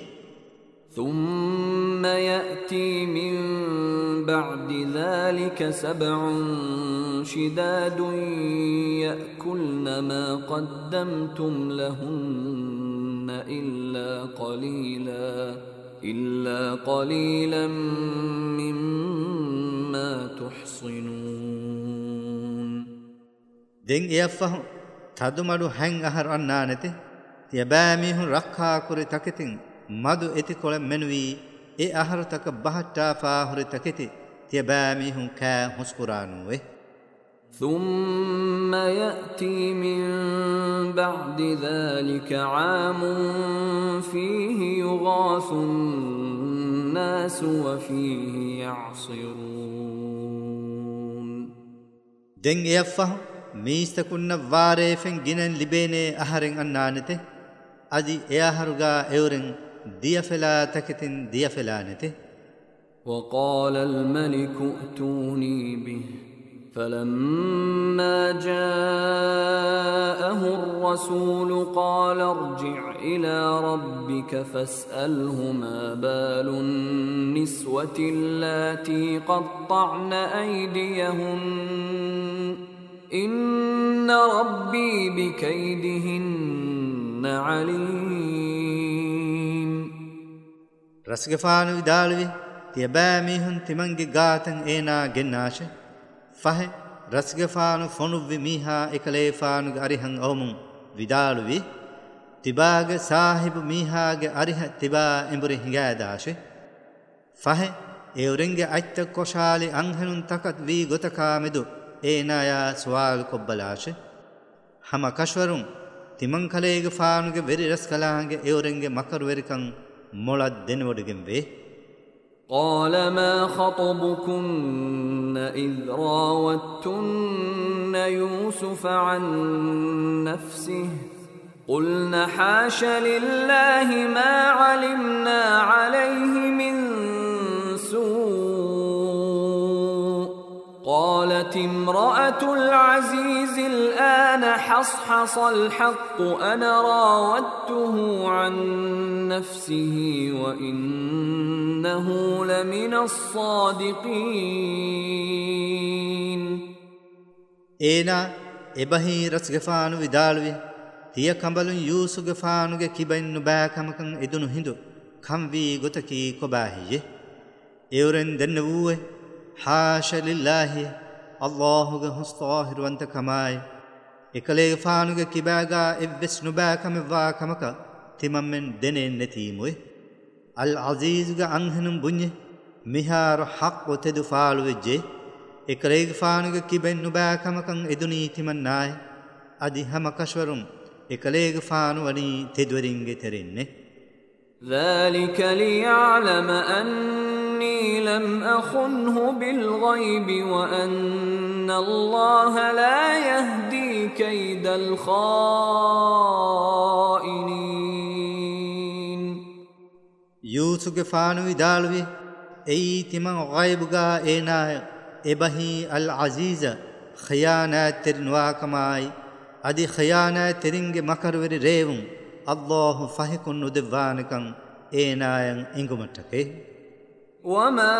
A: ثم يأتي من بعد ذلك 7 شداد يأكلن ما قدمتم لهن إلا قليلا مما تحصنون
B: دين يفهم تدمرو هنگ أهر أنانته تيباميهم ركها كوري تكتين مدو اتكول منوي أهر تك بحتا فاهر تكتي تيباميهم كا مسكرانوه
A: ثم يأتي من بعد ذلك عام فيه يغاث الناس وفيه يعصرون
B: دين يفهم ميستكن وارفن جنن لبيني أهرن أنانته أدي أهرغا أورن ديفلا تكتن ديفلانته
A: وقال الملك ائتوني به فلما جاءه الرسول قال ارجع إلى ربك فاسأله ما بال النسوة اللاتي قطعن أيديهن إن ربي بكيدهن عليم
B: رسغفانو دالوي تيباميهن تمنگي غاتن اينا گناشه فه رسغفانو فنووي ميها اكليفانو اريهن اومون vidalwi tibaage sahib mihaage ariha tiba emburi hingadaashe fahe eurenge aitta koshali anhenun takat vi gotaka medu eenaya swal kobbalaashe hama kashwarun timan kaleege faanuge veri raskalaange eurenge makar verikan molad denwodegen ve
A: قال ما خطبكن إذ راوتن يوسف عن نفسه قلنا حاش لله ما علمنا عليه من سوء قالت امرأة العزيز الآن حصحص الحق أنا راودته عن نفسه وإنه لمن الصادقين
B: ඒනා එබහි රස්ගෆානු විදාළුවේ තිය කඹලුන් යූසුගෆානුගේ කිබයින්නු බෑකමකන් එදුණු හිඳු කම් වී ගොතකී කොබාහියේ එවරෙන් දෙන්න වූවේ حاشا لله الله هستاهر وانت كماي එකලේග ෆානුගේ කිබෑගා එව්වෙස් නුබෑකමෙව්වා කමක තිමම්මෙන් දෙනෙන් නැතිමුයි අල් අසීස්ගේ අන්හනුම් බුඤ්ඤ මිහාර හක් ඔතෙදු ෆාලු වෙජ්ජේ එකලේග ෆානුගේ කිබෙන් නුබෑකමකන් එදුනී තිමන්නාය අදි හැම කෂවරුම් එකලේග ෆානු වනි තෙදවරින්ගේ තෙරෙන්නේ
A: ذلك ليعلم أني لم أخنه بالغيب وأن الله لا يهدي كيد الخائنين
B: يوسف فانو دالوي أي تمن غيبغا إنا إبهي العزيز خيانات ترنوا كماي أدي خيانات ترنج مكرور ريوم الله فهكن ندوانكن إناين إنغمتكي
A: وما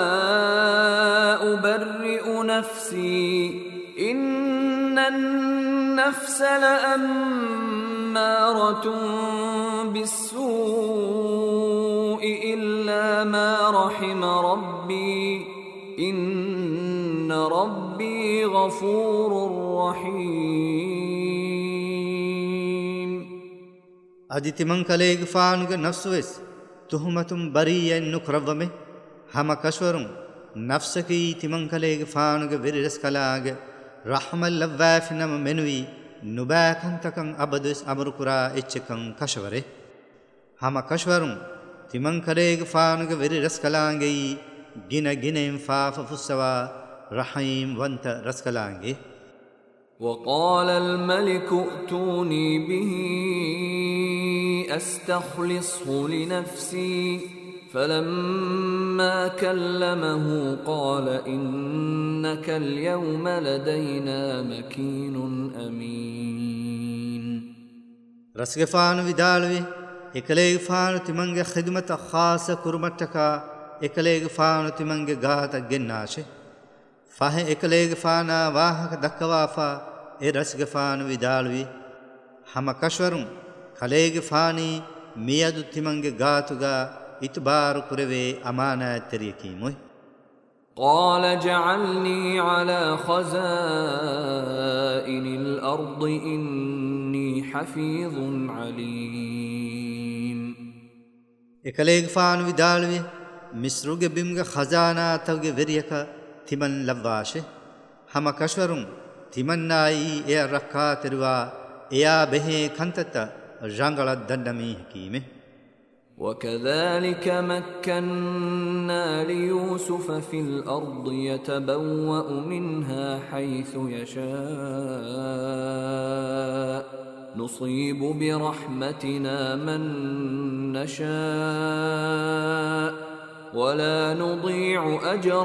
A: أبرئ نفسي إن النفس لأمارة بالسوء إلا ما رحم ربي إن ربي غفور رحيم
B: أدي تمن كليغ فانغ نفسوس تهمتم بريا نكربمه هم كشورم نفسكي تمن كليغ فانغ ويرس كلاغ رحم اللوافنم منوي نباكن تكن أبدس أمركرا إتشكن كشوره هم كشورم تمن كليغ فانغ ويرس كلاغي جنا جنين فاف فسوا رحيم وانت رسكلاغي
A: وقال الملك ائتوني به أستخلصه لنفسي فلما كلمه قال إنك اليوم لدينا مكين أمين
B: رسغفان ودالوي එකලේග ෆානු තිමන්ගේ ඛිදමත ખાસ කුරුමට්ටක එකලේග ෆානු තිමන්ගේ ගාත ගෙන්නාෂේ ෆහ එකලේග ෆානා වාහක දක්වාෆා ඒ රසග ෆානු විදාලුවි හම කෂවරුම් කලේග ෆානි මියදු තිමන්ගේ ගාතුගා ඉතබාරු කුරවේ අමානාතරියකීමුයි
A: قال اجعلني على خزائن الأرض إني حفيظ عليم
B: එකලේග ෆානු විදාලුවි මිස්රුගේ බිම්ගේ ඛසානා තවගේ වෙරියක තිමන් ලබ්වාෂේ හම කෂවරුම් තිමන්නායි එය රක්කා තෙරුවා එයා බෙහෙ කන්තත රංගලක් දණ්ඩමී හකීමේ
A: وكذلك مكنا ليوسف في الأرض يتبوأ منها حيث يشاء نصيب برحمتنا من نشاء ولا نضيع أجر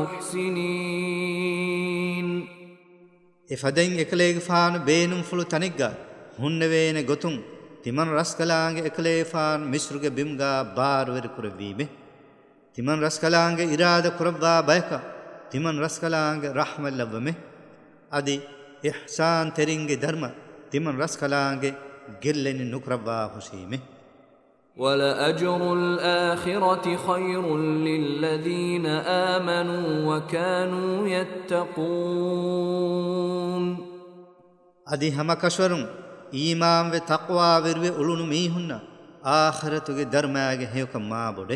A: المحسنين
B: إفدين إكليغ فان بينم فلو تنقى هنوين غتون තිමන් රස්කලාංගේ එකලේෆාන් මිස්රුගේ බිම්ගා බාර් වෙර කුරවීමේ තිමන් රස්කලාංගේ ඉරාද කුරවා බයක තිමන් රස්කලාංගේ රහමල් ලබමේ අදි ඉහ්සාන් තෙරින්ගේ ධර්ම තිමන් රස්කලාංගේ ගෙල්ලෙනි නුකරවා හුසීමේ
A: وَلَأَجْرُ الْآخِرَةِ خَيْرٌ لِلَّذِينَ آمَنُوا وَكَانُوا يَتَّقُونَ
B: අදි හැම කෂවරුම් ඊමාම් වේ තක්වා වෙරුවේ උළුණු මීහුන්න ආඛිරතුගේ ධර්මයාගේ හේකම් මා බොඩේ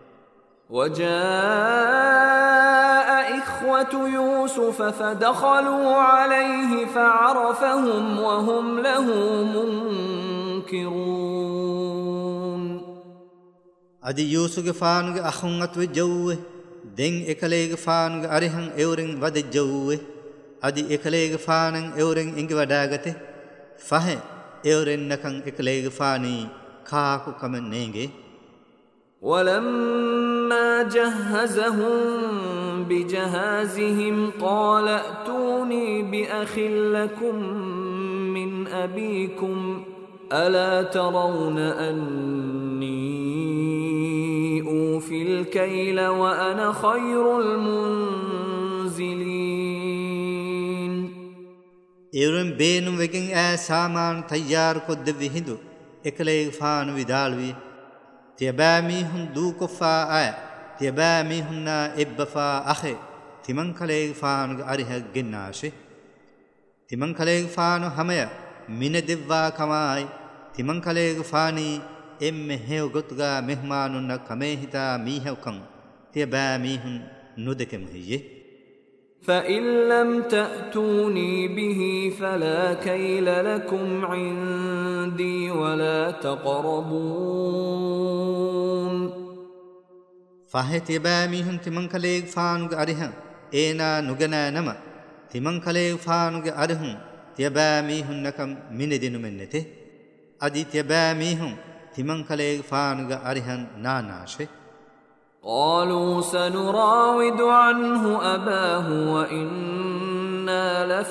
A: وجاء إخوة يوسف فدخلوا عليه فعرفهم وهم له منكرون
B: අදි යූසුගේ ෆානුගේ අඛුන් අත්වේ ජව්වේ දෙන් එකලේගේ ෆානුගේ අරිහන් එවරින් වද ජව්වේ අදි එකලේගේ ෆානන් එවරින් ඉඟ වඩාගතේ ෆහ එවරෙන්නකන් එකලේග ෆානී කාකු කමන්නේගේ
A: ولما جهزهم بجهازهم قال ائتوني بأخ لكم من أبيكم ألا ترون أني أوفي الكيل وأنا خير المنزلين
B: එවරෙන් බේනුම් වෙකින් ඈ සාමාන් තයාර කොද්ද විහිඳු එකලේග ෆානු විදාලුවි තියබෑමී හුන් දූ කොෆා ඈ තියබෑමී හුන්නා එබ්බෆා අඛේ තිමන් කලේග ෆානුගේ අරිහක් ගෙන්නාෂේ තිමන් කලේග ෆානු හමය මින දෙව්වා කමයි තිමන් කලේග ෆානි එම්මෙ හෙව් ගොතුගා මෙහ්මානුන්න කමේ හිතා මීහවකම් තිය බෑ මීහුන් නුදෙකෙම හියේ
A: فإن لم تأتوني به فلا كيل لكم عندي ولا تقربون
B: فهتي باميهم تمن كليغ فانوغ أريهم إينا نغنا نما تمن كليغ فانوغ أريهم تيباميهم نكم من دينو منته أدي تيباميهم تمن كليغ فانوغ أريهم ناناشي
A: قالوا سنراود عنه أباه وإنا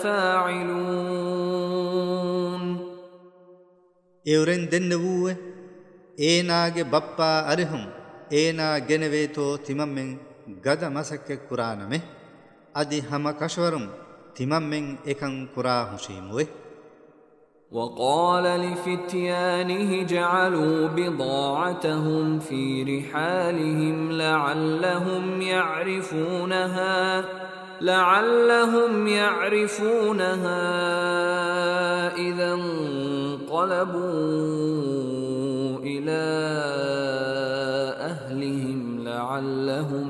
A: لفاعلون
B: إورن دنوه إيناغ بابا أرهم إينا جنويتو تمامن غدا مسك قرانمه أدي هم كشورم تمامن إكن قرا حشيموه
A: وقال لفتيانه جعلوا بضاعتهم في رحالهم لعلهم يعرفونها إذا انقلبوا إلى أهلهم لعلهم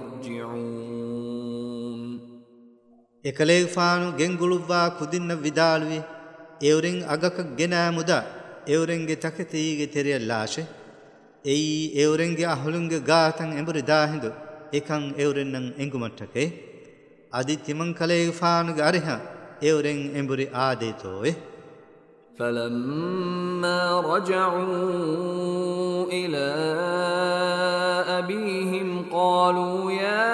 A: يرجعون
B: إكليغ فانو جنغلوا كدن vidalwi එවරින් අගක ගෙනා මුදා එවරින්ගේ තකතීගේ තෙරිය ලාෂෙ එයි එවරින්ගේ අහලුන්ගේ ගාතන් එඹරි දාහිඳු එකන් එවරින්නම් එංගුමට්ටකේ අදි තිමන් කලේ ෆානුගේ අරිහ එවරින් එඹරි ආදේතෝේ
A: فلما رجعوا إلى أبيهم قالوا يا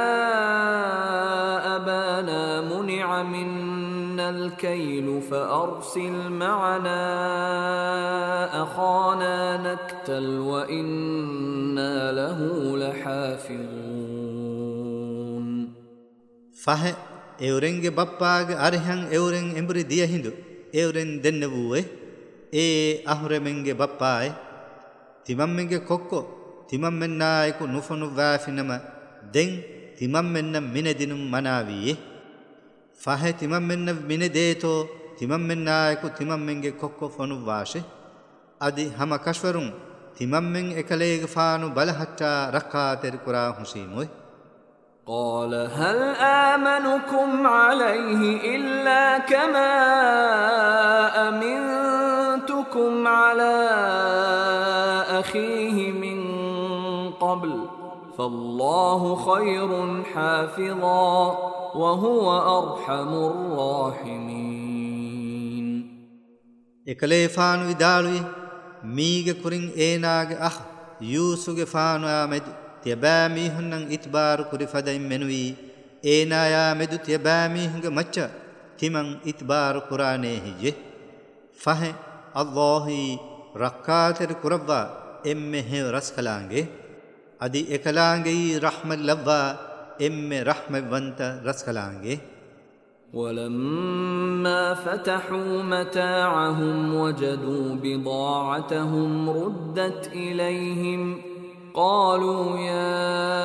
A: أبانا منع منا الكيل فأرسل معنا أخانا نكتل وإنا له لحافظون
B: فه එවරෙන්ගේ බප්පාගේ අරහන් එවරෙන් එඹරි දිය හිඳු එවරෙන් දෙන්නවුවේ ඒ අහුරෙමෙන්ගේ බප්පායි තිමම්මෙන්ගේ කොක්කෝ තිමම්මෙන්නායකු නුෆනු වාෆිනම දෙන් තිමම්මෙන්න මිනෙදිනුම් මනාවියේ فهي تمامن من ديتو تمامن نايكو تمامن كوكو فنو واشي ادي هما كشورون تمامن اكليغ فانو بلحتا ركاتر قرا حسيموي
A: قال هل آمنكم عليه إلا كما أمنتكم على أخيه من قبل فالله خير حافظا وهو أرحم الراحمين
B: එකලේ ෆානු විදාලුයි මීගේ කුරින් ඒනාගේ අහ යූසුගේ ෆානු ආමෙදු තියබෑ මීහුන්නන් ඉත්බාරු කුරි ෆදයින් මෙනුවී ඒනායා මෙදු තියබෑ මීහුගේ මච්ච තිමන් ඉත්බාරු කුරානේ හිජේ ෆහෙ අල්ලාහි රක්කාතර කුරබ්වා එම්මෙ හෙව රස්කලාංගේ අදි එකලාංගේ රහමත් ලබ්වා එම්මෙ රහමවන්ත රස්කලාංගේ
A: ولما فتحوا متاعهم وجدوا بضاعتهم ردت إليهم قالوا يا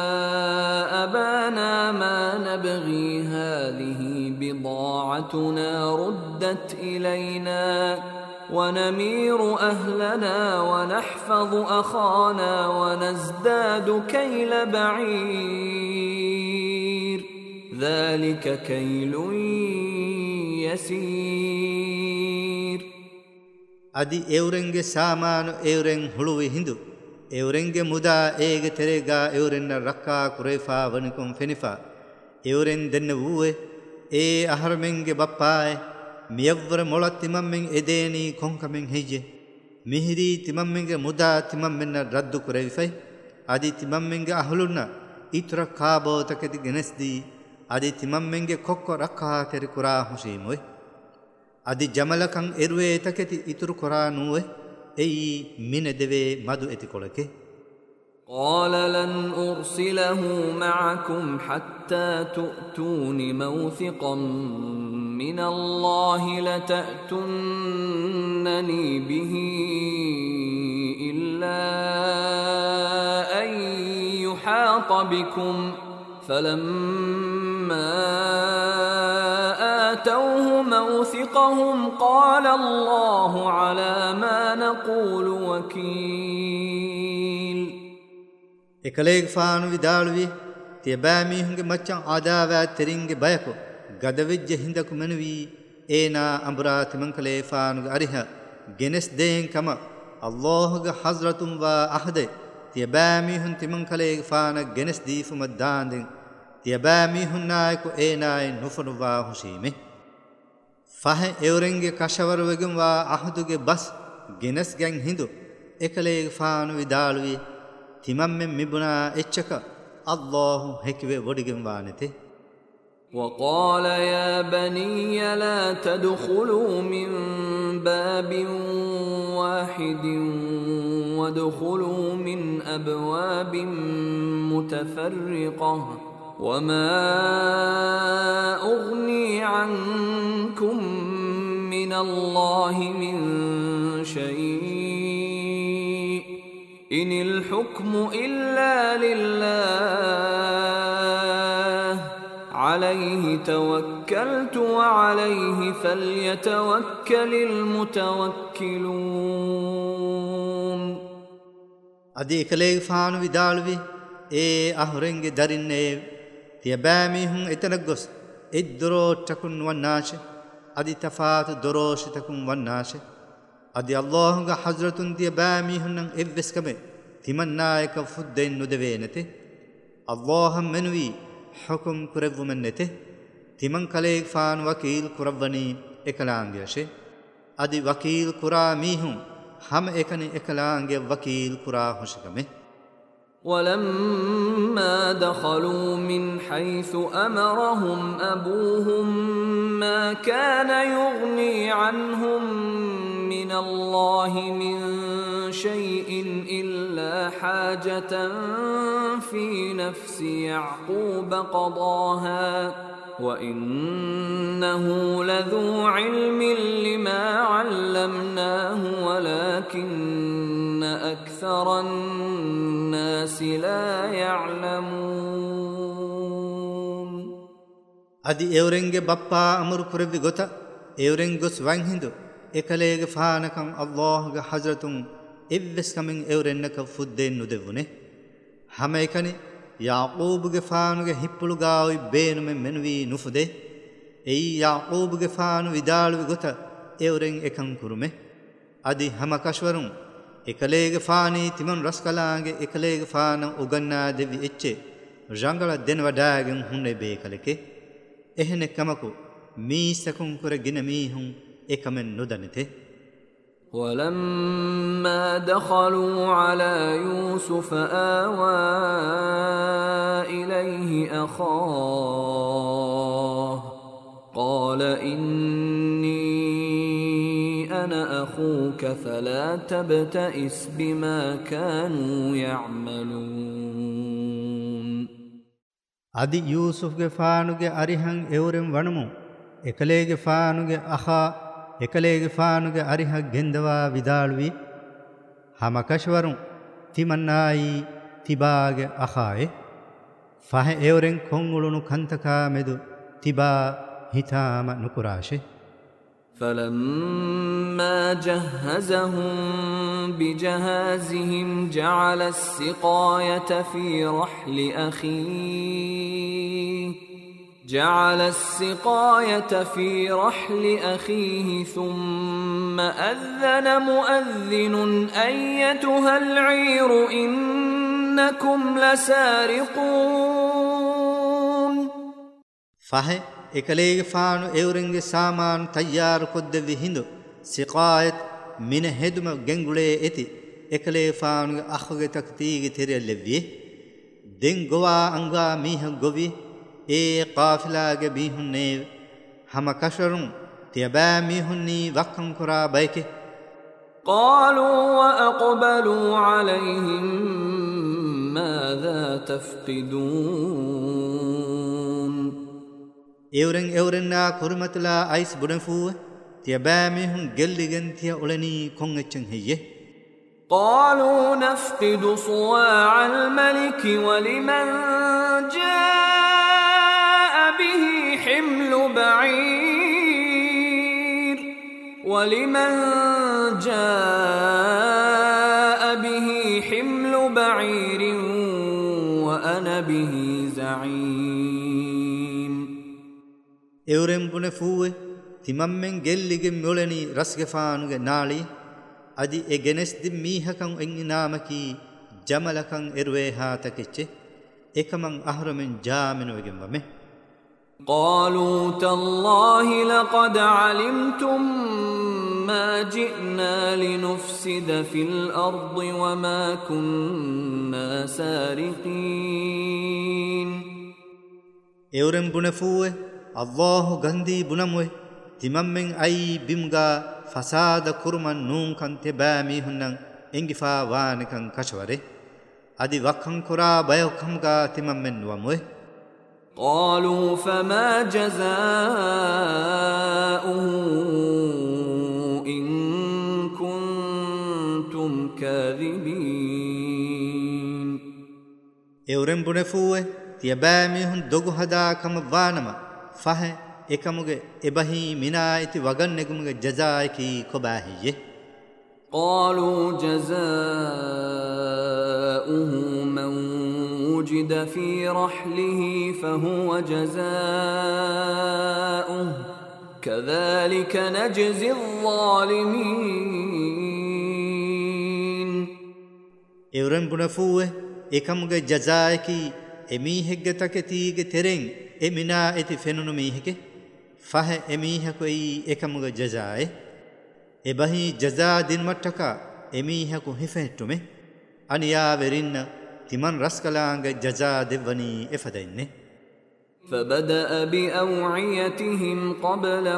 A: أبانا ما نبغي هذه بضاعتنا ردت إلينا ونمير أهلنا ونحفظ أخانا ونزداد كيل بعير ذلك كيل يسير
B: අදි එවරෙන්ගේ සාමාන එවරෙන් හුළුවේ හිඳු එවරෙන්ගේ මුදා ඒගේ තෙරේගා එවරෙන්න රක්කා කුරේෆා වනිකුම් ෆෙනිෆා එවරෙන් දෙන්න වූවේ ඒ අහරමෙන්ගේ බප්පායි මියවර මොළත් තිමම්මෙන් එදේනි කොංකමෙන් හෙජ්ජේ මිහිරි තිමම්මෙන්ගේ මුදා තිමම්මෙන්න රද්දු කුරේෆයි අදි තිමම්මෙන්ගේ අහලුන්න ඉතර කාබෝතකති ගෙනස්දී අදි තිමම්මෙන්ගේ කොක්ක රක්කා තෙරි කුරා හුසීමොයි අදි ජමලකන් එරුවේ තකති ඉතුරු කොරා නුවේ එයි මින දෙවේ මදු ඇති කොලකේ
A: قال لن أرسله معكم حتى تؤتون موثقا من الله لتأتونني به إلا أن يحاط بكم فلما آتوه موثقهم قال الله على ما نقول وكيل
B: එකලේග ෆානු විදාළුවේ තියබෑ මීහුන්ගේ මච්චන් ආදාවෑ තෙරින්ගේ බයකෝ ගදවෙජ්ජ හිඳකු මනුවී ඒනා අඹරා තිමංකලේ ෆානුගේ අරිහ ගෙනස් දෙයෙන් කම අල්ලාහ්ගේ හස්රතුම් වා අහදේ තියබෑ මීහුන් තිමංකලේ ෆාන ගෙනස් දීෆුම දාන්දෙන් තියබෑ මීහුන් නායකෝ ඒනායි නුෆනුවා හුසීමේ ෆහ එවරෙන්ගේ කෂවර වෙගම් වා අහදුගේ බස් ගෙනස් ගන් හිඳු එකලේ ෆානු විදාළුවේ තිමම්මෙන් මිබුනා එච්චක අල්ලාහ් හැකිවේ වඩිගෙන් වානෙතේ
A: وقال يا بني لا تدخلوا من باب واحد وادخلوا من أبواب متفرقة وما أغني عنكم من الله من شيء إن الحكم إلا لله عليه توكلت وعليه فليتوكل المتوكلون
B: أدي إكليغ فانو vidalvi e ahurenge darinne tiyabamihun etanagos iddoro takun wannashe adi tafaatu doroshi takun wannashe adi Allahunga hazratun tiyabamihun nan evveskame timannayaka fudden nudevenete Allahum menwi hukum kurevumennete timan kaleeg faan wakil kuravani ekalaangyashe adi wakil kura mihun ham ekani ekalaangye wakil kura hoshikame
A: ولما دخلوا من حيث أمرهم أبوهم ما كان يغني عنهم من الله من شيء إلا حاجة في نفس يعقوب قضاها وإنه لذو علم لما علمناه ولكن أكثر الناس لا يعلمون
B: أدي إورنج بابا أمر كربي غتا إورنجوس وانهندو إكاليغ فانكم الله حضرتم إبس كمين إورنك فدين ندفونه هم إكاني ಯಾಕೂಬ್ಗೆ ಫಾನುಗೆ ಹಿಪ್ಪುಳುಗಾವಿ ಬೇನುಮೆ ಮೆನುವಿ ನುಫುದೆ ಎಯಿ ಯಾಕೂಬ್ಗೆ ಫಾನು ವಿದಾಳುವಿ ಗೊತ ಎವರೆಂ ಎಕಂ ಕುರುಮೆ ಅದಿ ಹಮಕಶ್ವರುಂ ಎಕಲೇಗೆ ಫಾನಿ ತಿಮನ್ ರಸ್ಕಲಾಂಗೆ ಎಕಲೇಗೆ ಫಾನ ಉಗನ್ನಾ ದೆವಿ ಎಚ್ಚೆ ರಂಗಳ ದೆನ್ ವಡಾಗೆಂ ಹುನ್ನೆ ಬೇಕಲಕೆ ಎಹನೆ ಕಮಕು ಮೀಸಕುಂ ಕುರೆ ಗಿನ ಮೀಹುಂ ಎಕಮೆನ್ ನುದನಿತೆ
A: ولما دخلوا على يوسف آوى إليه أخاه قال إني أنا أخوك فلا تبتئس بما كانوا يعملون
B: أدي يوسف فانوغي أريهن إورم ونمو إكليغي فانوغي أخا එකලේගේ ෆානුගේ අරිහක් ගෙන්දවා විදාළුවී හමකෂවරුන් තිමන්නායි තිබාගේ අඛායේ ෆහ එවරෙන් කොංගුළුණු කන්තකා මෙදු තිබා හිතාම නුකුරාෂේ
A: فلما جهزهم بجهازهم جعل السقاية في رحل أخيه ثم أذن مؤذن أيتها العير إنكم لسارقون
B: فه إكليغ فانو إورنغ سامان تيار قد وهندو سقايت من هدم جنگلي إتي إكليغ فانو أخوغ تكتيغ تيري اللوي دين گوا أنغا ميහ گوي ඒ قافලාගේ බිහුන්නේ හම කෂරුන් තියබෑ මිහුන්නි වක්කම් කරා බයිකේ
A: قالوا وأقبلوا عليهم ماذا تفقدون
B: එවරෙන් කුරුමතලා අයිස් බුණෆුව තියබෑ මිහුන් ගෙල්ලිගෙන් තිය ඔලනි කොන් එච්චන් හෙයේ
A: قالوا نفقد صواع الملك ولمن جاء به حمل بعير ولمن جاء به حمل بعير وأنا به زعيم
B: එවරෙන් බුනේ ෆූවේ තිමම්මෙන් ගෙල්ලිගෙ මොලෙනි රස්ගෆානුගේ නාලි අදි එ ගෙනස් දි මීහකන් එන් ඉනාමකි ජමලකන් එරුවේ හාතකෙච්ච එකමන් අහරමෙන් ජාමින වෙගෙන් වමෙ
A: قالوا تالله لقد علمتم ما جئنا لنفسد في الأرض وما كنا سارقين
B: එවරෙන් බුනේ ෆූවේ අල්ලාහ් ගන්දී බුනමුවේ තිමම්මෙන් අයි බිම්ගා ෆසාද කුරුමන් නූන් කන්තේ බෑමි හුන්නන් එංගිෆා වානකන් කෂවරේ අදි වක්ඛන් කුරා බයොක්ඛම්ගා තිමම්මෙන් වමුවේ
A: قالوا فما جزاؤه إن كنتم كاذبين
B: එවරෙන් බුනේ ෆූවේ තියබෑමි හුන් දොගු හදාකම වානම ෆහ එකමුගේ එබහි මිනායිති වගන්නෙගුමුගේ ජසායිකි කොබාහියේ
A: قالوا جزاؤه من وجد في رحله فهو جزاؤه كذلك نجزي الظالمين
B: එවරෙන් බුනේ ෆූවේ එකමුගේ ජසායිකි එමීහෙග්ගේ තකතිගේ තෙරෙන් එමිනා ඇති ෆෙනුනු මීහෙකේ ෆහ එමීහකුයි එකමුගේ ජසායේ එබහි ජසා දින්මට්ටක එමීහකු හිෆෙට්ටුමේ අනියා වෙරින්න තිමන් රස්කලාංග ජසා දෙවනි එෆදෙන්නේ
A: فبدأ بأوعيتهم قبل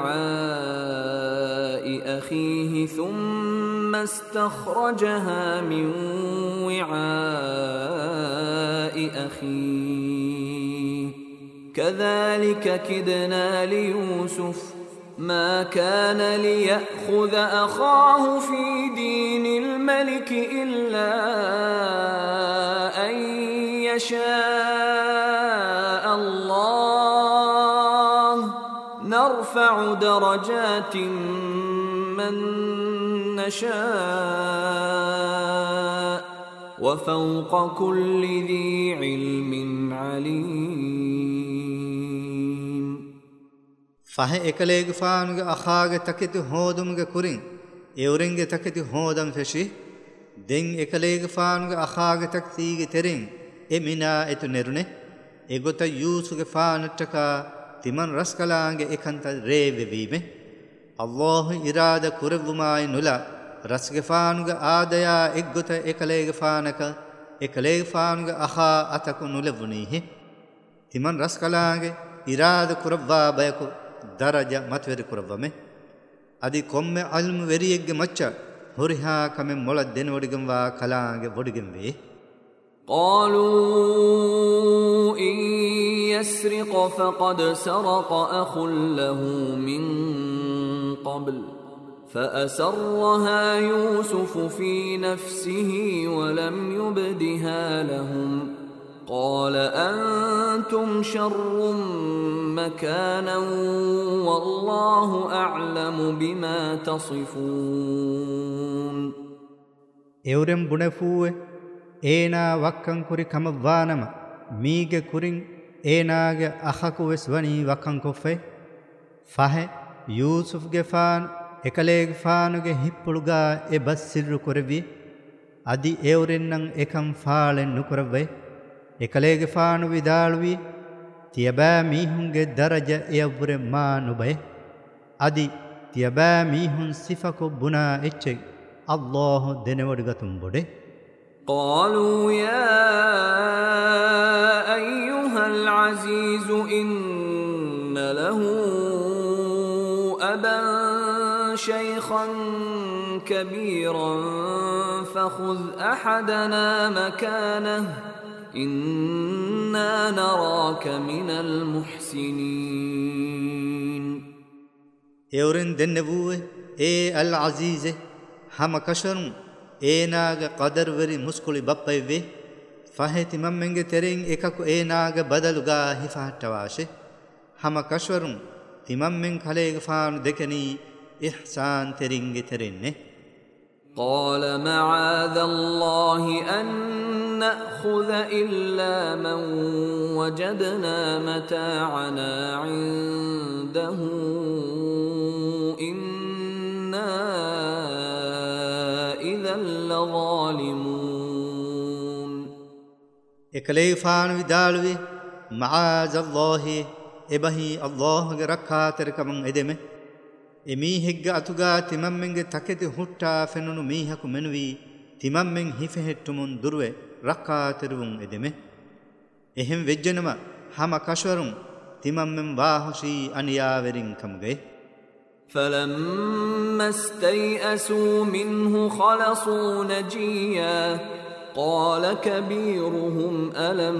A: وعاء أخيه ثم استخرجها من وعاء أخيه كذلك كدنا ليوسف ما كان ليأخذ أخاه في دين الملك إلا أن يشاء الله نرفع درجات من نشاء وفوق كل ذي علم عليم
B: ෆහ එකලේග ෆානුගේ අඛාගේ තකති හෝදුමුගේ කුරින් එවරින්ගේ තකති හෝදම් ෆෙෂි දෙන් එකලේග ෆානුගේ අඛාගේ තක්තිගේ තෙරින් එමිනා එතු නෙරුනේ එගොත යූසුගේ ෆානට්ටක තිමන් රස්කලාංගේ එකන්ත රේවෙවීමේ අල්ලාහ් ඉරාද කුරවුමායි නුලා රස්ගේ ෆානුගේ ආදයා එගොත එකලේග ෆානක එකලේග ෆානුගේ අඛා අතකු නුලවුනීහි තිමන් රස්කලාංගේ ඉරාද කුරවවා බයකු දරජ මත්වෙරි කුරවමේ අදි කොම්මෙ අල්මු වෙරියෙක්ගේ මච්ච හොරිහා කමෙන් මොල දෙනවඩිගම් වා කලාගේ වඩිගම් වේ
A: قالوا إن يسرق فقد سرق أخ له من قبل فأسرها يوسف في نفسه ولم يبدها لهم قال أنتم شر مكانا والله أعلم بما تصفون
B: එවරෙන් බුනේ ෆූවේ ඒනා වක්කන් කුරි කම වානම මීගේ කුරින් ඒනාගේ අහකු වෙස් වනි වක්කන් කොෆේ ෆහ යූසුෆ්ගේ ෆාන් එකලේගේ ෆානුගේ හිප්පුළුගා එ බස් සිරු කරවි අදි එවරෙන්නම් එකම් ෆාලෙන් නුකරවේ එකලේගේ ෆානු විදාළුවි තියබෑ මීහුන්ගේ දරජ එවුරේ මා නුබේ අදි තියබෑ මීහුන් සිෆකු බුනා එච්චෙක් අල්ලාහ් දෙනවඩගතුම් බොඩේ
A: قالوا يا أيها العزيز إن له أبا شيخا كبيرا فخذ أحدنا مكانه إنا نراك من المحسنين
B: එවරෙන් දෙන්නවුවේ ඒ අල් අසීස් හම කෂරුන් ඒනාගේ කදර්වරි මුස්කුලි බප්පයි වේ ෆහෙති මම්මෙන්ගේ තෙරින් එකකු ඒනාගේ බදලුගා හිෆාට්ට වාෂේ හම කෂවරුන් තිමම්මෙන් කලේග ෆානු දෙකනි إحسان ترينج ترينه
A: قال معاذ الله أن نأخذ إلا من وجدنا متاعنا عنده إنا إذا لظالمون
B: إكليفان ودالوي معاذ الله إبهي الله ركاتر كمن إدمه එමීහෙක්ග අතුගා තිමම්මෙන්ගේ තකෙති හුට්ටා ෆෙනුණු මීහකු මෙනුවී තිමම්මෙන් හිෆෙහෙට්ටුමුන් දුරුවේ රක්කාතෙරුවුන් එදෙමෙ එහෙම් වෙජ්ජනම හම කෂවරුන් තිමම්මෙන් වාහොෂී අනියාවෙරින් කමුගේ
A: فلما استيئسوا منه خلصوا نجيا قال كبيرهم ألم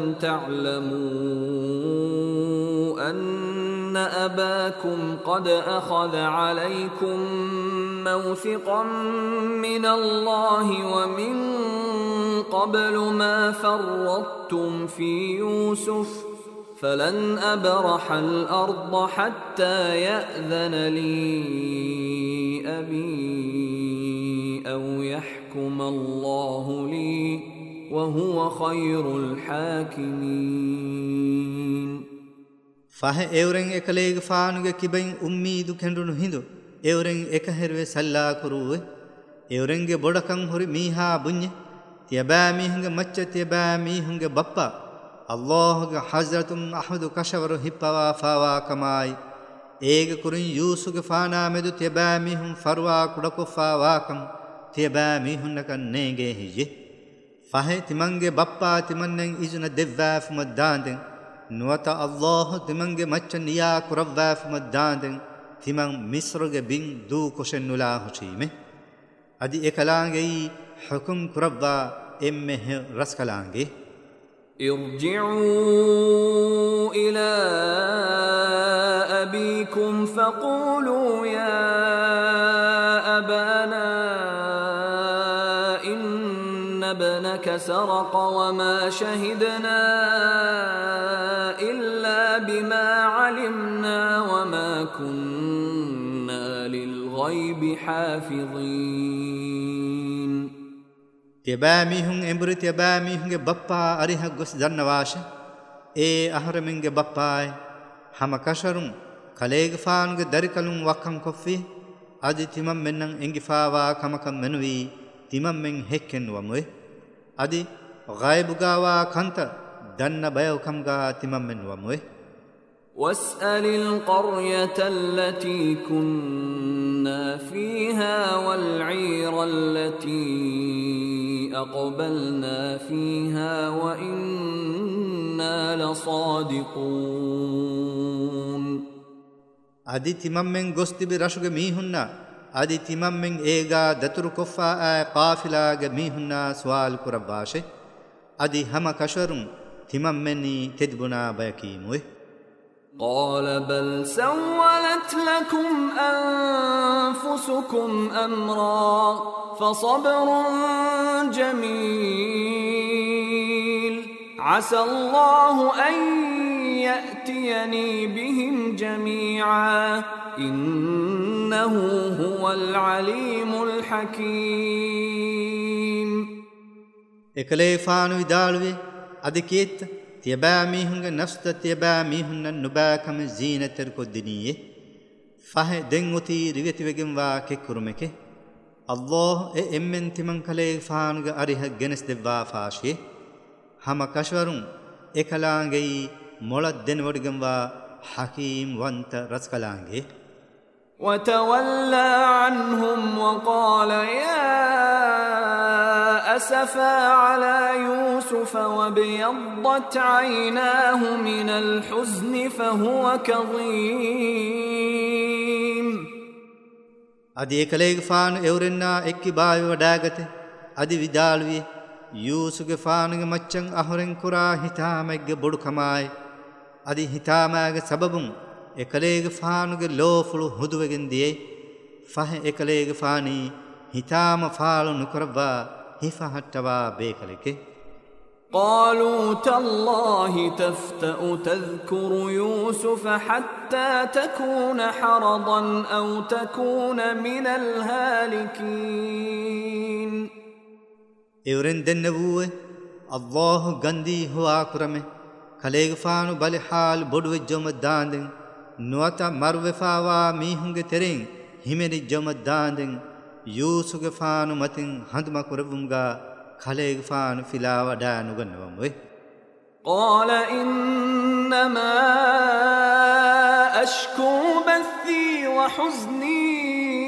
A: تعلموا أن أباكم قد أخذ عليكم موثقا من الله ومن قبل ما فرطتم في يوسف فلن أبرح الأرض حتى يأذن لي أبي أو يحكم الله لي وهو خير الحاكمين
B: ފަހެ އެވުރެން އެކަލޭގެ ފާނުގެ ކިބައިން އުම්މީދު ކެނޑުނު ހިނދު އެވުރެން އެކަހެރުވެ ސަල්ලා ކުރޫވެ އެވުރެންގެ ބޮޑަކަން ހުރި މީހާ ބުންޏެ ތިޔބައި މީހުންގެ މައްޗަ ތިޔބައި މީހުންގެ ބައްޕާ ﷲގެ ޙަޒްރަތުން އަޙްމަދު ކަށަވަރު ހިއްޕަވާ ފައިވާ ކަމާއި ޭގެ ކުރިން ޔޫސުގެ ފާނާ މެދު ތިޔބައި މީހުން ފަރުވާ ކުޑަކޮށްފައިވާކަން ތިޔބައި މީހުންނަކަށް ނޭގޭ ހިއްޔެ ފަހެ ތިމަންގެ ބައްޕާ ތިމަންނެން އިޒުނަ ދެއްވައިފުމަށް ދާންދެން ನುವತ ಅಲ್ಲಾಹ್ ತಿಮಂಗೆ ಮಚ್ಚ ನಿಯಾ ಕುರವ್ವಾಫ್ ಮದ್ದಾಂದೆನ್ ತಿಮಂ ಮಿಸ್ರುಗೆ ಬಿನ್ ದೂ ಕೊಶೆನ್ನುಲಾ ಹುಚೀಮೆ ಅದಿ ಎಕಲಾಂಗೆ ಈ ಹುಕುಂ ಕುರವ್ವಾ ಎಮ್ಮೆ ರಸ್ಕಲಾಂಗೆ
A: ارجعوا إلى أبيكم فقولوا يا أبانا إن ابنك سرق وما شهدنا إلا بما علمنا وما كنا للغيب حافظين
B: තියබෑමිහුන් එඹුරි තියබෑමිහුන්ගේ බප්පා අරිහක් ගොස් දන්නවාශ ඒ අහරමින්ගේ බප්පායි හම කෂරුන් කලේග ෆානුගේ දරිකලුන් වක්කම් කොෆ්ෆි අදි තිමම් මෙන්නන් එංගිෆාවා කමකම් මෙනුවී තිමම් මෙන් හෙක්කෙන්වමුයි අදි ගයිබුගාවා කන්ත දන්න බයවකම්ගා තිමම් මෙන්වමුයි
A: واسأل القرية التي كنا فيها والعير التي أقبلنا فيها وإنا لصادقون
B: අදි තිමම්මෙන් ගොස් තිබි රශුගේ මීහුන්නා අදි තිමම්මෙන් ඒගා දතුරු කොෆ්ෆා ආ කාෆිලාගේ මීහුන්නා සවාල් කුරබාෂේ අදි හම කෂරුන් තිමම්මෙනි තෙද්බුනා බයකීමුයි
A: قال بل سولت لكم أنفسكم أمرا فصبر جميل عسى الله أن يأتيني بهم جميعا إنه هو العليم الحكيم
B: එකලේෆානු විදාළුවේ අද කීත් තියබෑමිහුන්ගේ නෆ්ත තියබෑමිහුන්න නුබෑකම ජීනතර කොද්දිනියේ ෆහේ දෙන්ගොති රිවෙතිවෙගෙන්වා කෙක්කුරුමෙකේ අල්ලාහ් එම්මෙන් තිමන් කලේෆානුගේ අරිහ ගෙනස් දෙවා ෆාෂේ හම කෂවරුන් එකලාංගෙයි මොළත් දෙනවඩගෙන්වා හකීම් වන්ත රස්කලාංගේ
A: وتولى عنهم وقال يا أسفا على يوسف وابيضت عيناه من الحزن فهو كظيم
B: අදි එකලේග ෆානු එවරෙන්නා එක්කි බාවි වඩාගත අදි විදාළුවේ යූසුගේ ෆානුගේ මච්චන් අහොරෙන් කුරා හිතාමෙක්ගේ බොඩු කමායි අදි හිතාමාගේ සබබුන් එකලේග ෆානුගේ ලෝෆුළු හුදුවගෙන් දියේ ෆහ එකලේග ෆානී හිතාම ෆාලු නුකරවා හිෆහට්ටවා බේකලෙකේ
A: قالوا تالله تفتأ تذكر يوسف حتى تكون حرضا أو تكون من الهالكين.
B: إورن دنبوه الله غندي هو أكرمه خليغ فانو بالي حال بدو جوم داندن نواتا مرو فاوا ميهنگ ترين همني جوم داندن يوسف فانو متن هندما كربمغا خليغ فانو فيلا ودا نغنوم
A: قال إنما أشكو بثي وحزني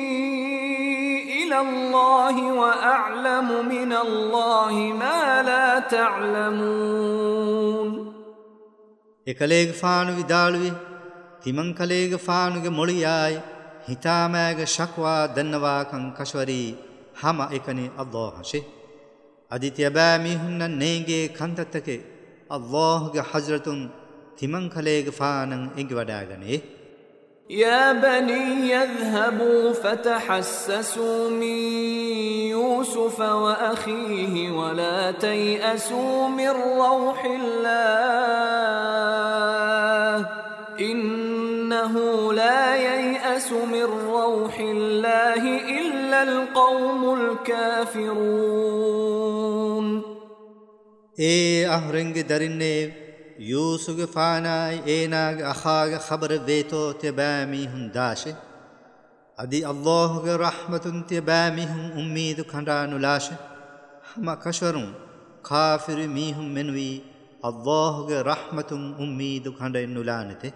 A: إلى الله وأعلم من الله ما لا تعلمون.
B: خليغ فانو vidalwi timan khaleeg faanuge moliyai hitamaga shakwa dannawa kan kashwari hama ekani Allah she aditya ba mi hunna nenge kantatake Allah ge hazratun timan khaleeg faanan enge wadagane.
A: يا بني يذهبوا فتحسسوا من يوسف وأخيه ولا تيأسوا من روح الله إنه لا ييأس من روح الله إلا القوم الكافرون.
B: أهرنگ درنه يوسف فاناي ايناغ اخاغ خبر بيتو تباميهم داشه ادي الله رحمة تباميهم اميد خندانو لاشه هما كشورون كافر ميهم منوي الله رحمة اميد خندانو لانته.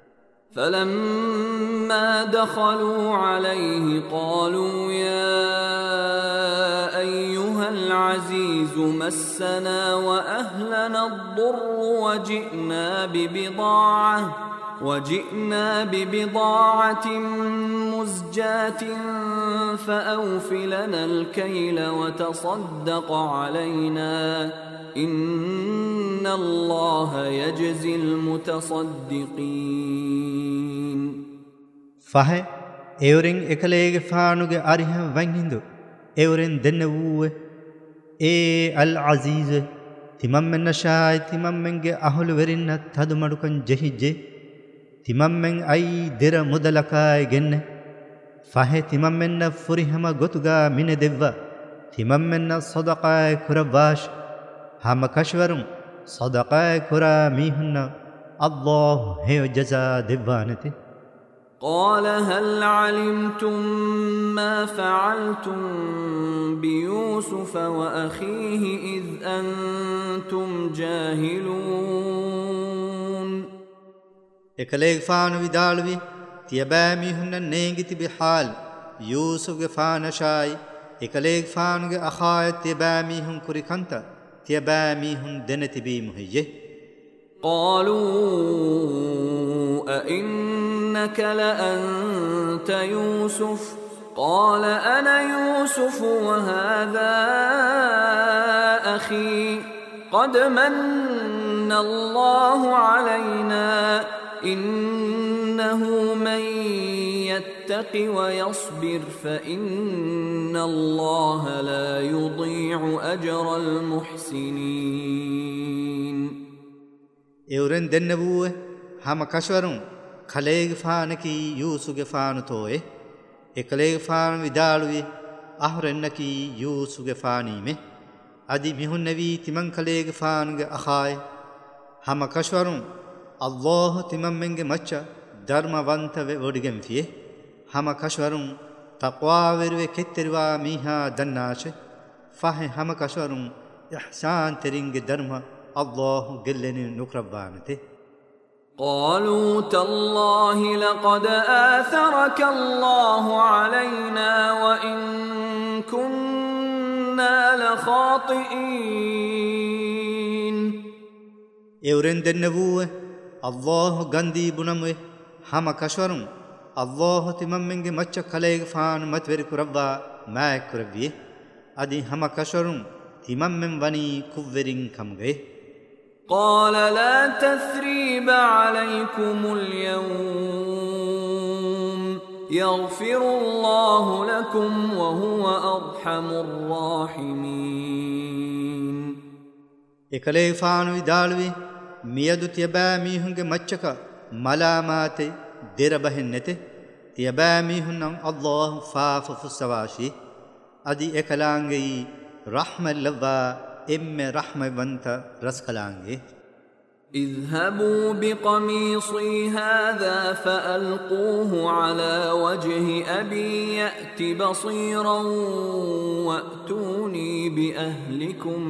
A: فلما دخلوا عليه قالوا يا أيها العزيز مسنا وأهلنا الضر وجئنا ببضاعة مزجاة فأوف لنا الكيل وتصدق علينا إن الله يجزي المتصدقين.
B: فهي اورين اكليغ فانوغ اريهم وانهندو اورين دنووه العزيز تمام من شاي تمام من اهل ورين تدمدكن جهجه تمام من اي در مدلكاي گن فهي تمام من فريهما غتوغا من دوا تمام من صدقاي كرباش هم كشورم صدقاء كرا ميهن الله هي جزاء دبانته.
A: قال هل علمتم ما فعلتم بيوسف وأخيه إذ أنتم جاهلون.
B: اكليغ فان vidalwi tiyaba mihunna nengiti bihal yusuf ge fana shay ekalege fanu ge akhayat tiyaba mihun kurikanta tiyaba mihun deneti bi muhiyye.
A: قالوا أئنك لأنت يوسف قال أنا يوسف وهذا أخي قد من الله علينا إنه من يتق ويصبر فإن الله لا يضيع أجر المحسنين.
B: एवरन दन्नबुए हम कशवरुं खलेग फान की यूसुफ के फान तोए एकलेग फान विदालुए आहरन की यूसुफ के फानी में अदि मिहुन नबी तिमन खलेग फान के अखाए हम कशवरुं अल्लाह तिमन मेंगे मच्चा धर्मवंत वे ओडिगम फिए हम कशवरुं तक़वा वेरवे केतरवा मीहा दन्नाशे फाहे हम कशवरुं इहसान तेरिंगे धर्म الله قلني نكربانته.
A: قالوا تالله لقد آثرك الله علينا وإن كنا لخاطئين.
B: اورن دنبوه الله غندي بنمه هم كشورم الله تممنگه مچ خليگ فان متور كربا ما كربيه ادي هم كشورم تممم وني كوورين كمگه.
A: قال لا تثريب عليكم اليوم يغفر الله لكم وهو أرحم الراحمين.
B: එකලේෆානු විදාළුවි මියදු තියබෑ මීහුන්ගේ මච්චක මලාමාතේ දෙරබහෙන් නැතේ තියබෑ මීහුන් නම් අල්ලාහ් ෆාෆෆුස්සවාෂි අදි එකලාංගෙයි රහ්මල්ලවා එම්මෙ රහ්මවන්ත රස්කලාංගේ
A: اذهبوا بقميصي هذا فألقوه على وجه أبي يأت بصيرا وأتوني بأهلكم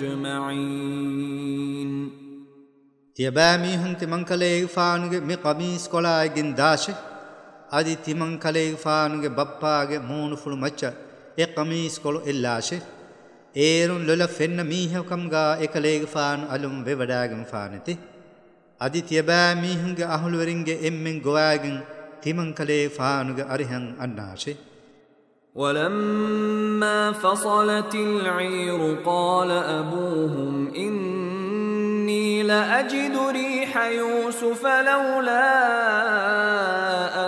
A: أجمعين
B: තියබෑමී හුන් තිමංකලේ ෆානුගේ මේ කමීස් කොලාගෙන් දාශ අදි තිමංකලේ ෆානුගේ බප්පාගේ මූණු ෆුළු මච්ච ඒ කමීස් කොළ එල්ලාෂේ ඒරුන් ලොල ෆෙන්න මීහකම් ගා එකලේ ෆානු අලුම් වෙවඩාගෙන් ෆානති අදි තියබෑමී හුන්ගේ අහුළු වරින්ගේ එම්මෙන් ගොවාගෙන් තිමංකලේ ෆානුගේ අරිහන් අන්නාෂේ
A: ولما فصلت العير قال أبوهم إني لأجد ريح يوسف لولا أن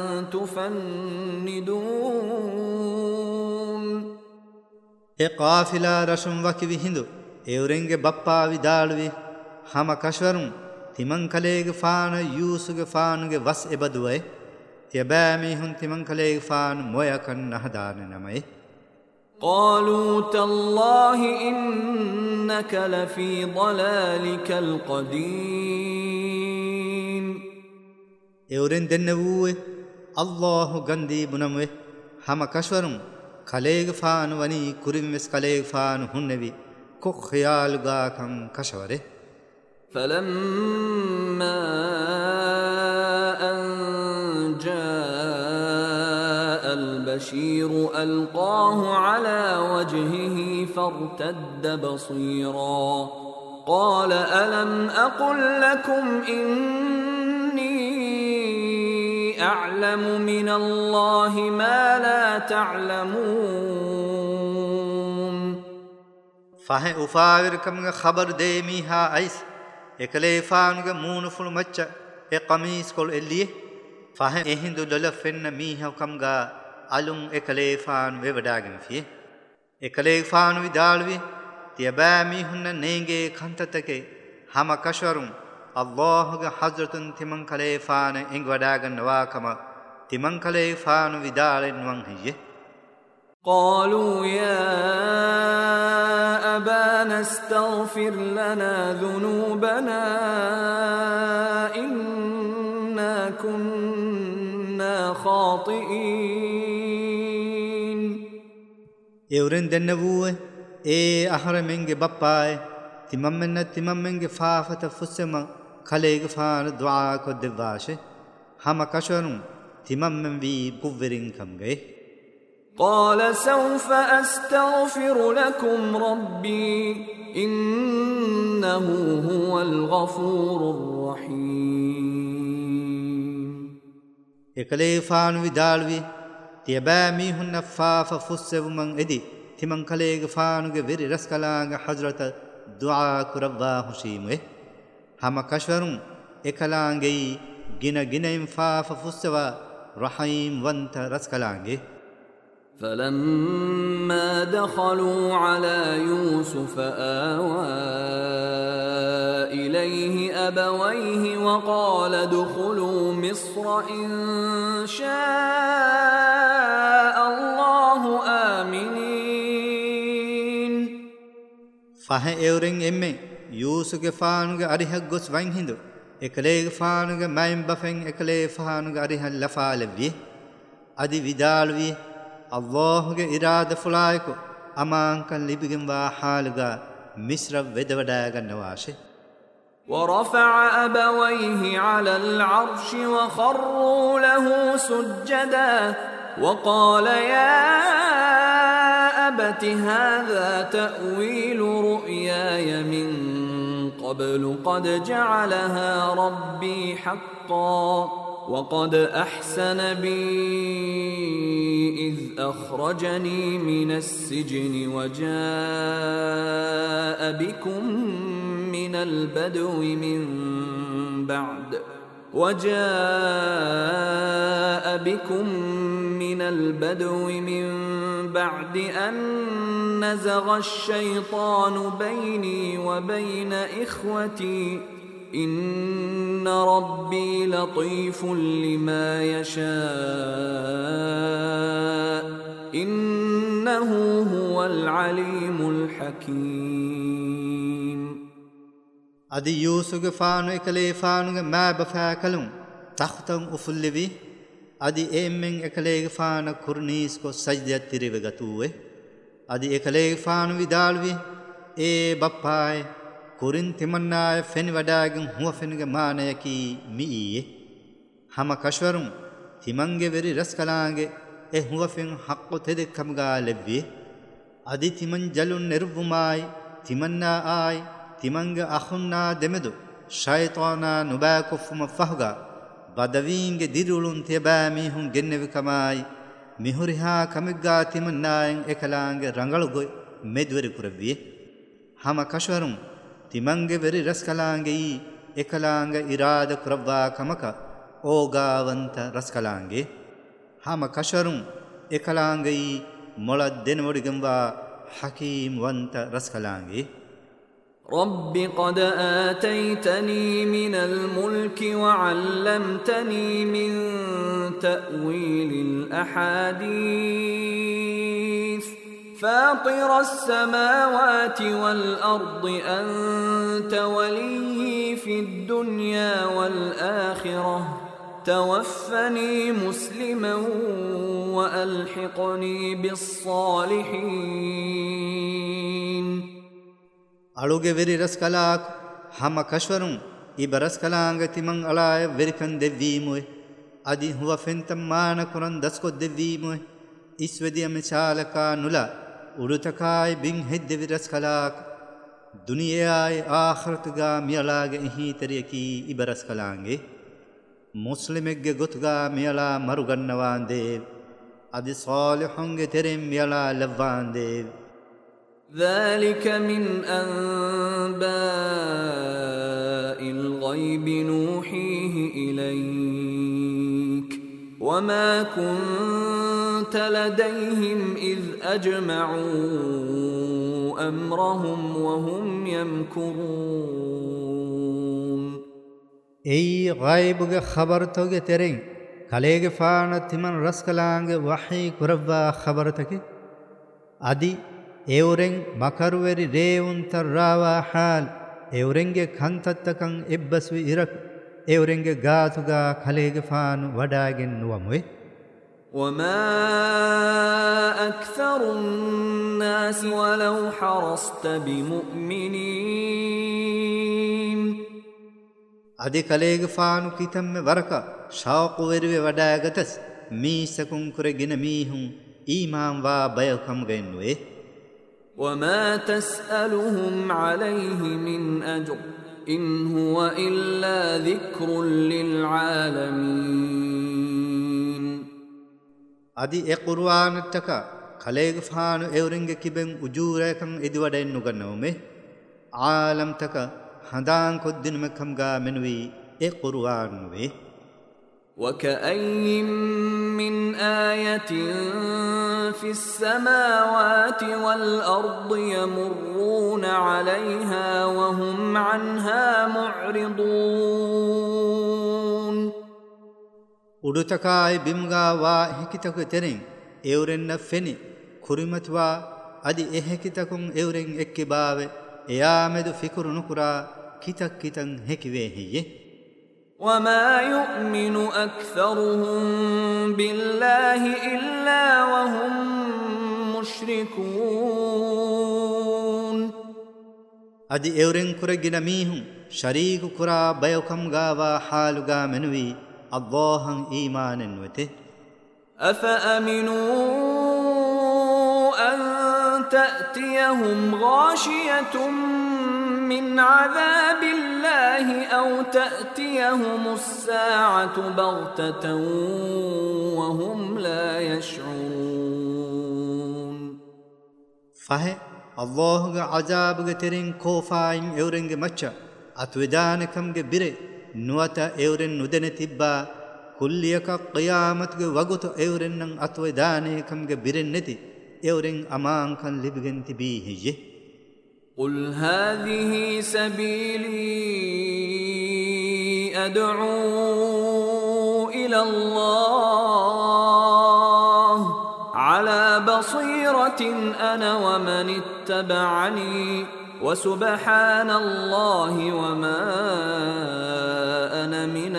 A: تفندون
B: قافلا رشم وكي هندو اورنگ بپا විදාළුවේ හම කෂවරුන් තිමංකලේග ෆාන යූසුග ෆානුගේ වස් එබදුවයි තියබෑමි හුන් තිමංකලේග ෆාන මොයකන් නහදාන නමයි
A: قالوا تالله إنك لفي ضلالك القديم
B: එවරෙන් දෙන්න වූවේ අල්ලාහ් ගන්දී බුනමුවේ හම කෂවරුන් කලේග ෆාන වනි කුරින් වෙස් කලේග ෆාන හුන්නවි කොක් ඛයාල් ගාකම් කෂවරේ
A: فلما أن جاء البشير ألقاه على وجهه فارتد بصيرا قال ألم أقل لكم إني أعلم من الله ما لا تعلمون
B: فهي أفاوركم خبر ديميها أيس එකලේ ෆානුගේ මූණු ෆුළු මච්ච ඒ කමීස් කොල් එල්ලියේ ෆහ එහිඳු දොල ෆෙන්න මීහකම් ගා අලුම් එකලේ ෆානු වෙවඩාගෙන ෆියේ එකලේ ෆානු විදාළුවේ තියබෑ මීහුන්න නේගේ කන්තතකේ හම කෂවරුන් අල්ලාහ්ගේ හස්රතුන් තිමන් කලේ ෆාන එංග වඩාගෙන වාකම තිමන් කලේ ෆානු විදාලෙන් වන් හියේ
A: قالوا يا أبانا استغفر لنا ذنوبنا إنا كنا خاطئين
B: එවරෙන් දෙන්න වූවේ ඒ අහරමෙන්ගේ බප්පායි තිමම්මෙන්ගේ ෆාෆත ෆුස්සම කලේග ෆාන දුආ කොද්දවාෂේ හම කෂවරුන් තිමම්මෙන් වී පුවරින් කම්ගේ
A: قال سوف أستغفر لكم ربي إنه هو الغفور الرحيم
B: එකලේ ෆානු විදාළුවේ තියබෑමි හුන්න ෆාෆ ෆුස්සෙවුමන් එදි තිමන් කලේග ෆානුගේ වෙරි රස්කලාගේ හස්රත දුආ කුරවා හුෂීමේ හම කෂවරුන් එකලාංගෙයි ගින ගිනෙන් ෆාෆ ෆුස්සවා රහීම් වන්ත රස්කලාංගේ
A: فلما دخلوا على يوسف آوى إليه أبويه وقال ادخلوا مصر إن شاء الله آمنين
B: فه اورن එම්මෙ යූසුගේ ෆානුගේ අරිහක් ගොස් වයින් හිඳු එකලේ ෆානුගේ මයින් බෆෙන් එකලේ ෆානුගේ අරිහ ලෆාලෙවි අදි විදාළුවි අල්ලාහ්ගේ ඉරාද ෆුලායකු අමාංකන් ලිබිගෙන් වා හාලුගා මිස්ර වෙදවඩා ගන්නවාෂේ
A: ورفع أبويه على العرش وخروا له سجدا وقال يا أبت هذا تأويل رؤياي من قبل قد جعلها ربي حقا وقد أحسن بي إذ أخرجني من السجن وجاء بكم من البدو من بعد وجاء بكم من البدو من بعد أن نزغ الشيطان بيني وبين إخوتي إن ربي لطيف لما يشاء إنه هو العليم الحكيم.
B: أدي يوسف فانو إكلي فانو ما بفاكلون تختم أفلبي أدي إيمن إكلي فانو كورنيس كو سجدة تريبغتوه أدي إكلي فانو vidalvi إيه باباي كورين تمناي فين وداغن هو فينغ مانيكي ميئي هما كشورون تمنغ وري رسكلانغ إيه هو فين حقو تدكمغا لبي أدي تمن جلون نرفماي تمنا آي تمنغ أخونا دمدو شايطانا نباكفم فهغا بدوينغ ديرولون تباميهم جنبكماي مهورها كمغا تمناين إكلانغ رنغلغوي مدوري كربي هما كشورون تمنغ وري رسكلانغي إكلانغ إرادة كربا كمكا أوغاونت رسكلانغي هما كشورون إكلانغي مولد دنوريغمبا حكيم وانت رسكلانغي.
A: رب قد آتيتني من الملك وعلمتني من تأويل الأحاديث فاطر السماوات والأرض أنت ولي في الدنيا والآخرة توفني مسلما وألحقني بالصالحين.
B: ألوغ وري رسكلاك هم كشورون إبرسكلانغ تمن ألاي وركن دبيموي أدي هو فنتم مان كرن دسكو دبيموي إسودي أمشالكا نولا उरुतकाय बिंग हिद्दे विरस्कलाक दुनियाय आखरतगा मियलागे इही तरियकी इबरस्कलांगे मुस्लिमेगे गुतगा मियला मरुगन्नवांदे अदि सालिहुंगे तेरे मियला लव्वांदे.
A: ذلك من أنباء الغيب نوحيه إليك وما كنت لديهم إذ أجمعوا أمرهم وهم يمكرون.
B: أي غيبك خبرتك ترين كليك فانا تمن رسكلانگ وحي كربا خبرتك أدي ايورين مكرويري ريون تراوا حال ايورينگه كانتتكن ابسوي إرك ايورينگه غاتوغا كليك فان وداگن نوموي.
A: وما أكثر الناس ولو حرصت بمؤمنين.
B: أدي كليك فانو كتم وركا شاق ويروي وداگتس ميسكن كرگن ميهم إيمان وبيكم گنوي.
A: وما تسألهم عليه من أجر إن هو إلا ذكر للعالمين.
B: أدي قرآن تكا خليق فانو ايورنگ كبن أجوركم إدوادين نغنومي عالم تكا هدان كدن مكمغا منوي قرآن وي.
A: وكأي من آية في السماوات والأرض يمرون عليها وهم عنها معرضون.
B: උඩුතකායි බිම්ගාවා හිකිතක තෙරෙන් එවුරෙන්න ෆෙනි කුරිමතුවා අදි එහෙකිතකුන් එවුරෙන් එක්කිබාවෙ එයාමෙදු ෆිකුරු නුකුරා කිතක් කිතන් හෙකිවේහියේ.
A: وما يؤمن أكثرهم بالله إلا وهم مشركون.
B: أدي إورين كرجنا ميهم شريك كرا بيوكم غاوا حالغا منوي الله إيمان وته.
A: أفأمنوا أن تأتيهم غاشية من عذاب الله أو تأتيهم الساعة بغتة وهم لا يشعرون.
B: فه الله عذاب ترين كوفاين اورنگ مچا اتودانكم گه بيره නුවත එවරෙන් නුදෙන තිබ්බා කුල්ලියක ඛියාමත්ගේ වගුත එවරෙන් නම් අතොයි දානේකම්ගේ බිරෙන් නැති එවරෙන් අමාංකන් ලිබිගෙන් තිබී හියේ
A: قل هذه سبيلي أدعو إلى الله على بصيرة أنا ومن اتبعني وسبحان الله وما أنا من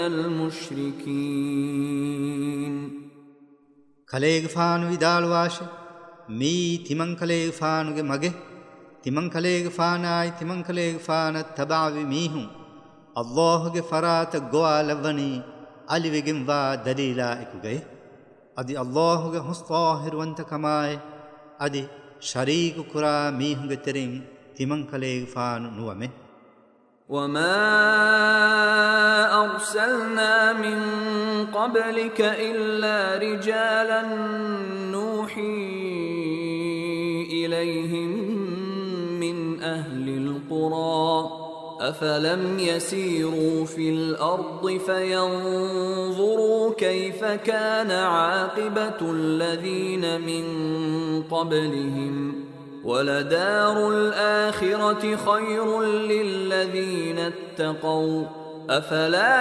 A: المشركين
B: කලේග ෆානු විදාල් වාෂ මී තිමන් කලේග ෆානුගේ මගේ තිමන් කලේග ෆානායි තිමන් කලේග ෆාන තබාවි මීහුන් අල්ලාහ්ගේ ෆරාත ගෝලවනි අලිවෙගෙන් වා දලීලා එකුගේ අදි අල්ලාහ්ගේ හුස්තාහිරවන්ත කමායි අදි ශරීක කුරා මීහුන්ගේ තෙරින් තිමන් කලේග ෆානු නුවමෙ
A: وما أرسلنا من قبلك إلا رجالا نوحي إليهم من أهل القرى أفلم يسيروا في الأرض فينظروا كيف كان عاقبة الذين من قبلهم ولدار الآخرة خير للذين اتقوا أفلا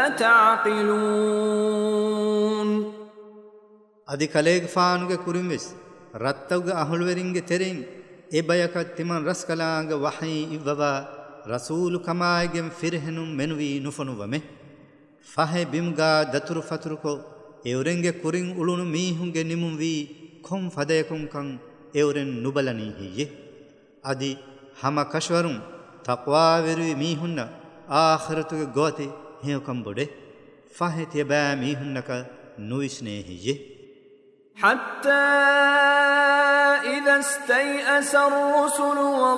A: تعقلون
B: අදි කලේග ෆානුගේ කුරින්විස් රත්තවගේ අහුල්වරින්ගේ තෙරින් ඒ බයකත් තිමන් රස් කලාංග වහී ඉවවා රසූලු කමායගෙන් ෆිරහෙනුම් මෙනුවී නුෆනුවමෙ ෆහේ බිම්ගා දතුරු ෆතුරුකෝ එවරෙන්ගේ කුරින් උළුණු මීහුන්ගේ නිමුම් වී කොම් ෆදයකුම්කන් එවරෙන් නුබලනී හියේ අදි හම කෂවරුන් තක්වා වෙරුවි මීහුන්න ආඛිරතුගේ ගෝති හේකම් බොඩේ ෆහේ තියබෑ මීහුන්නක නුයිස්නේ හියේ
A: حتى إذا استيأس الرسل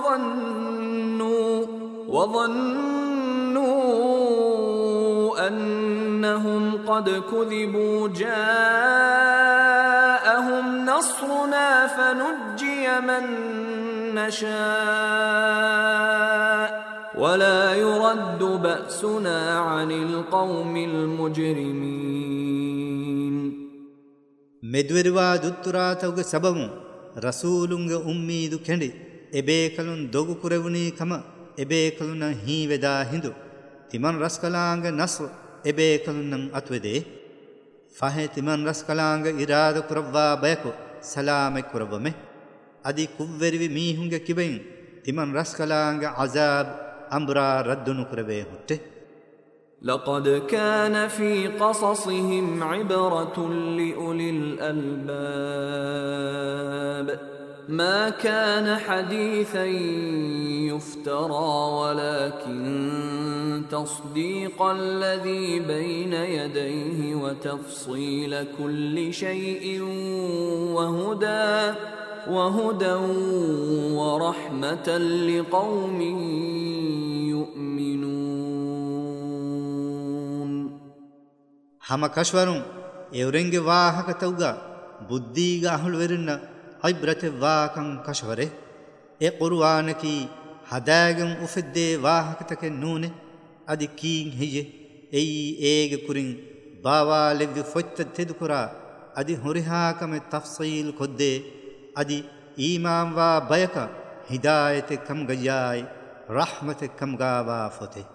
A: وظنوا أنهم قد كذبوا جاءهم نصرنا فنجي من نشاء ولا يرد بأسنا عن القوم المجرمين
B: මෙදුවරවා දුත්තුරාතවගේ සබමු රසූලුන්ගේ උම්මීදු කෙඬි එබේකලුන් දොගු කුරවුණී කම එබේකලුන හීවෙදා හිඳු තිමන් රස්කලාංග නස්ර එබේකලුන් අත්වෙදේ ෆහේ තිමන් රස්කලාංග ඉරාද කුරවවා බයකු සලාම කුරවමෙ අදි කුව්වෙරිවි මීහුන්ගේ කිබෙන් තිමන් රස්කලාංග අසාබ් අම්බරා රද්දුනු කරවේ හුට්ටේ
A: لقد كان في قصصهم عبرة لأولي الألباب ما كان حديثا يفترى ولكن تصديق الذي بين يديه وتفصيل كل شيء وهدى ورحمة لقوم يؤمنون
B: ಹಮ ಕಶ್ವರುಂ ಎವರೆಂಗೆ ವಾಹಕ ತೌಗ ಬುದ್ಧಿಗ ಅಹುಳ್ವೆರಿನ್ನ ಐಬ್ರತೆ ವಾಕಂ ಕಶ್ವರೆ ಎ ಕುರ್ವಾನಕಿ ಹದಾಗಂ ಉಫೆದ್ದೆ ವಾಹಕತಕೆ ನೂನೆ ಅದಿ ಕೀಂ ಹಿಯೆ ಎಯಿ ಏಗೆ ಕುರಿಂ ಬಾವಾಲೆವ್ವಿ ಫೊತ್ತ ತೆದುಕುರ ಅದಿ ಹುರಿಹಾಕಮೆ ತಫ್ಸೀಲ್ ಕೊದ್ದೆ ಅದಿ ಈಮಾಂ ವಾ ಬಯಕ ಹಿದಾಯತೆ ಕಂ ಗಯ್ಯಾಯ್ ರಹ್ಮತೆ ಕಂ ಗಾವಾ ಫೊತೆ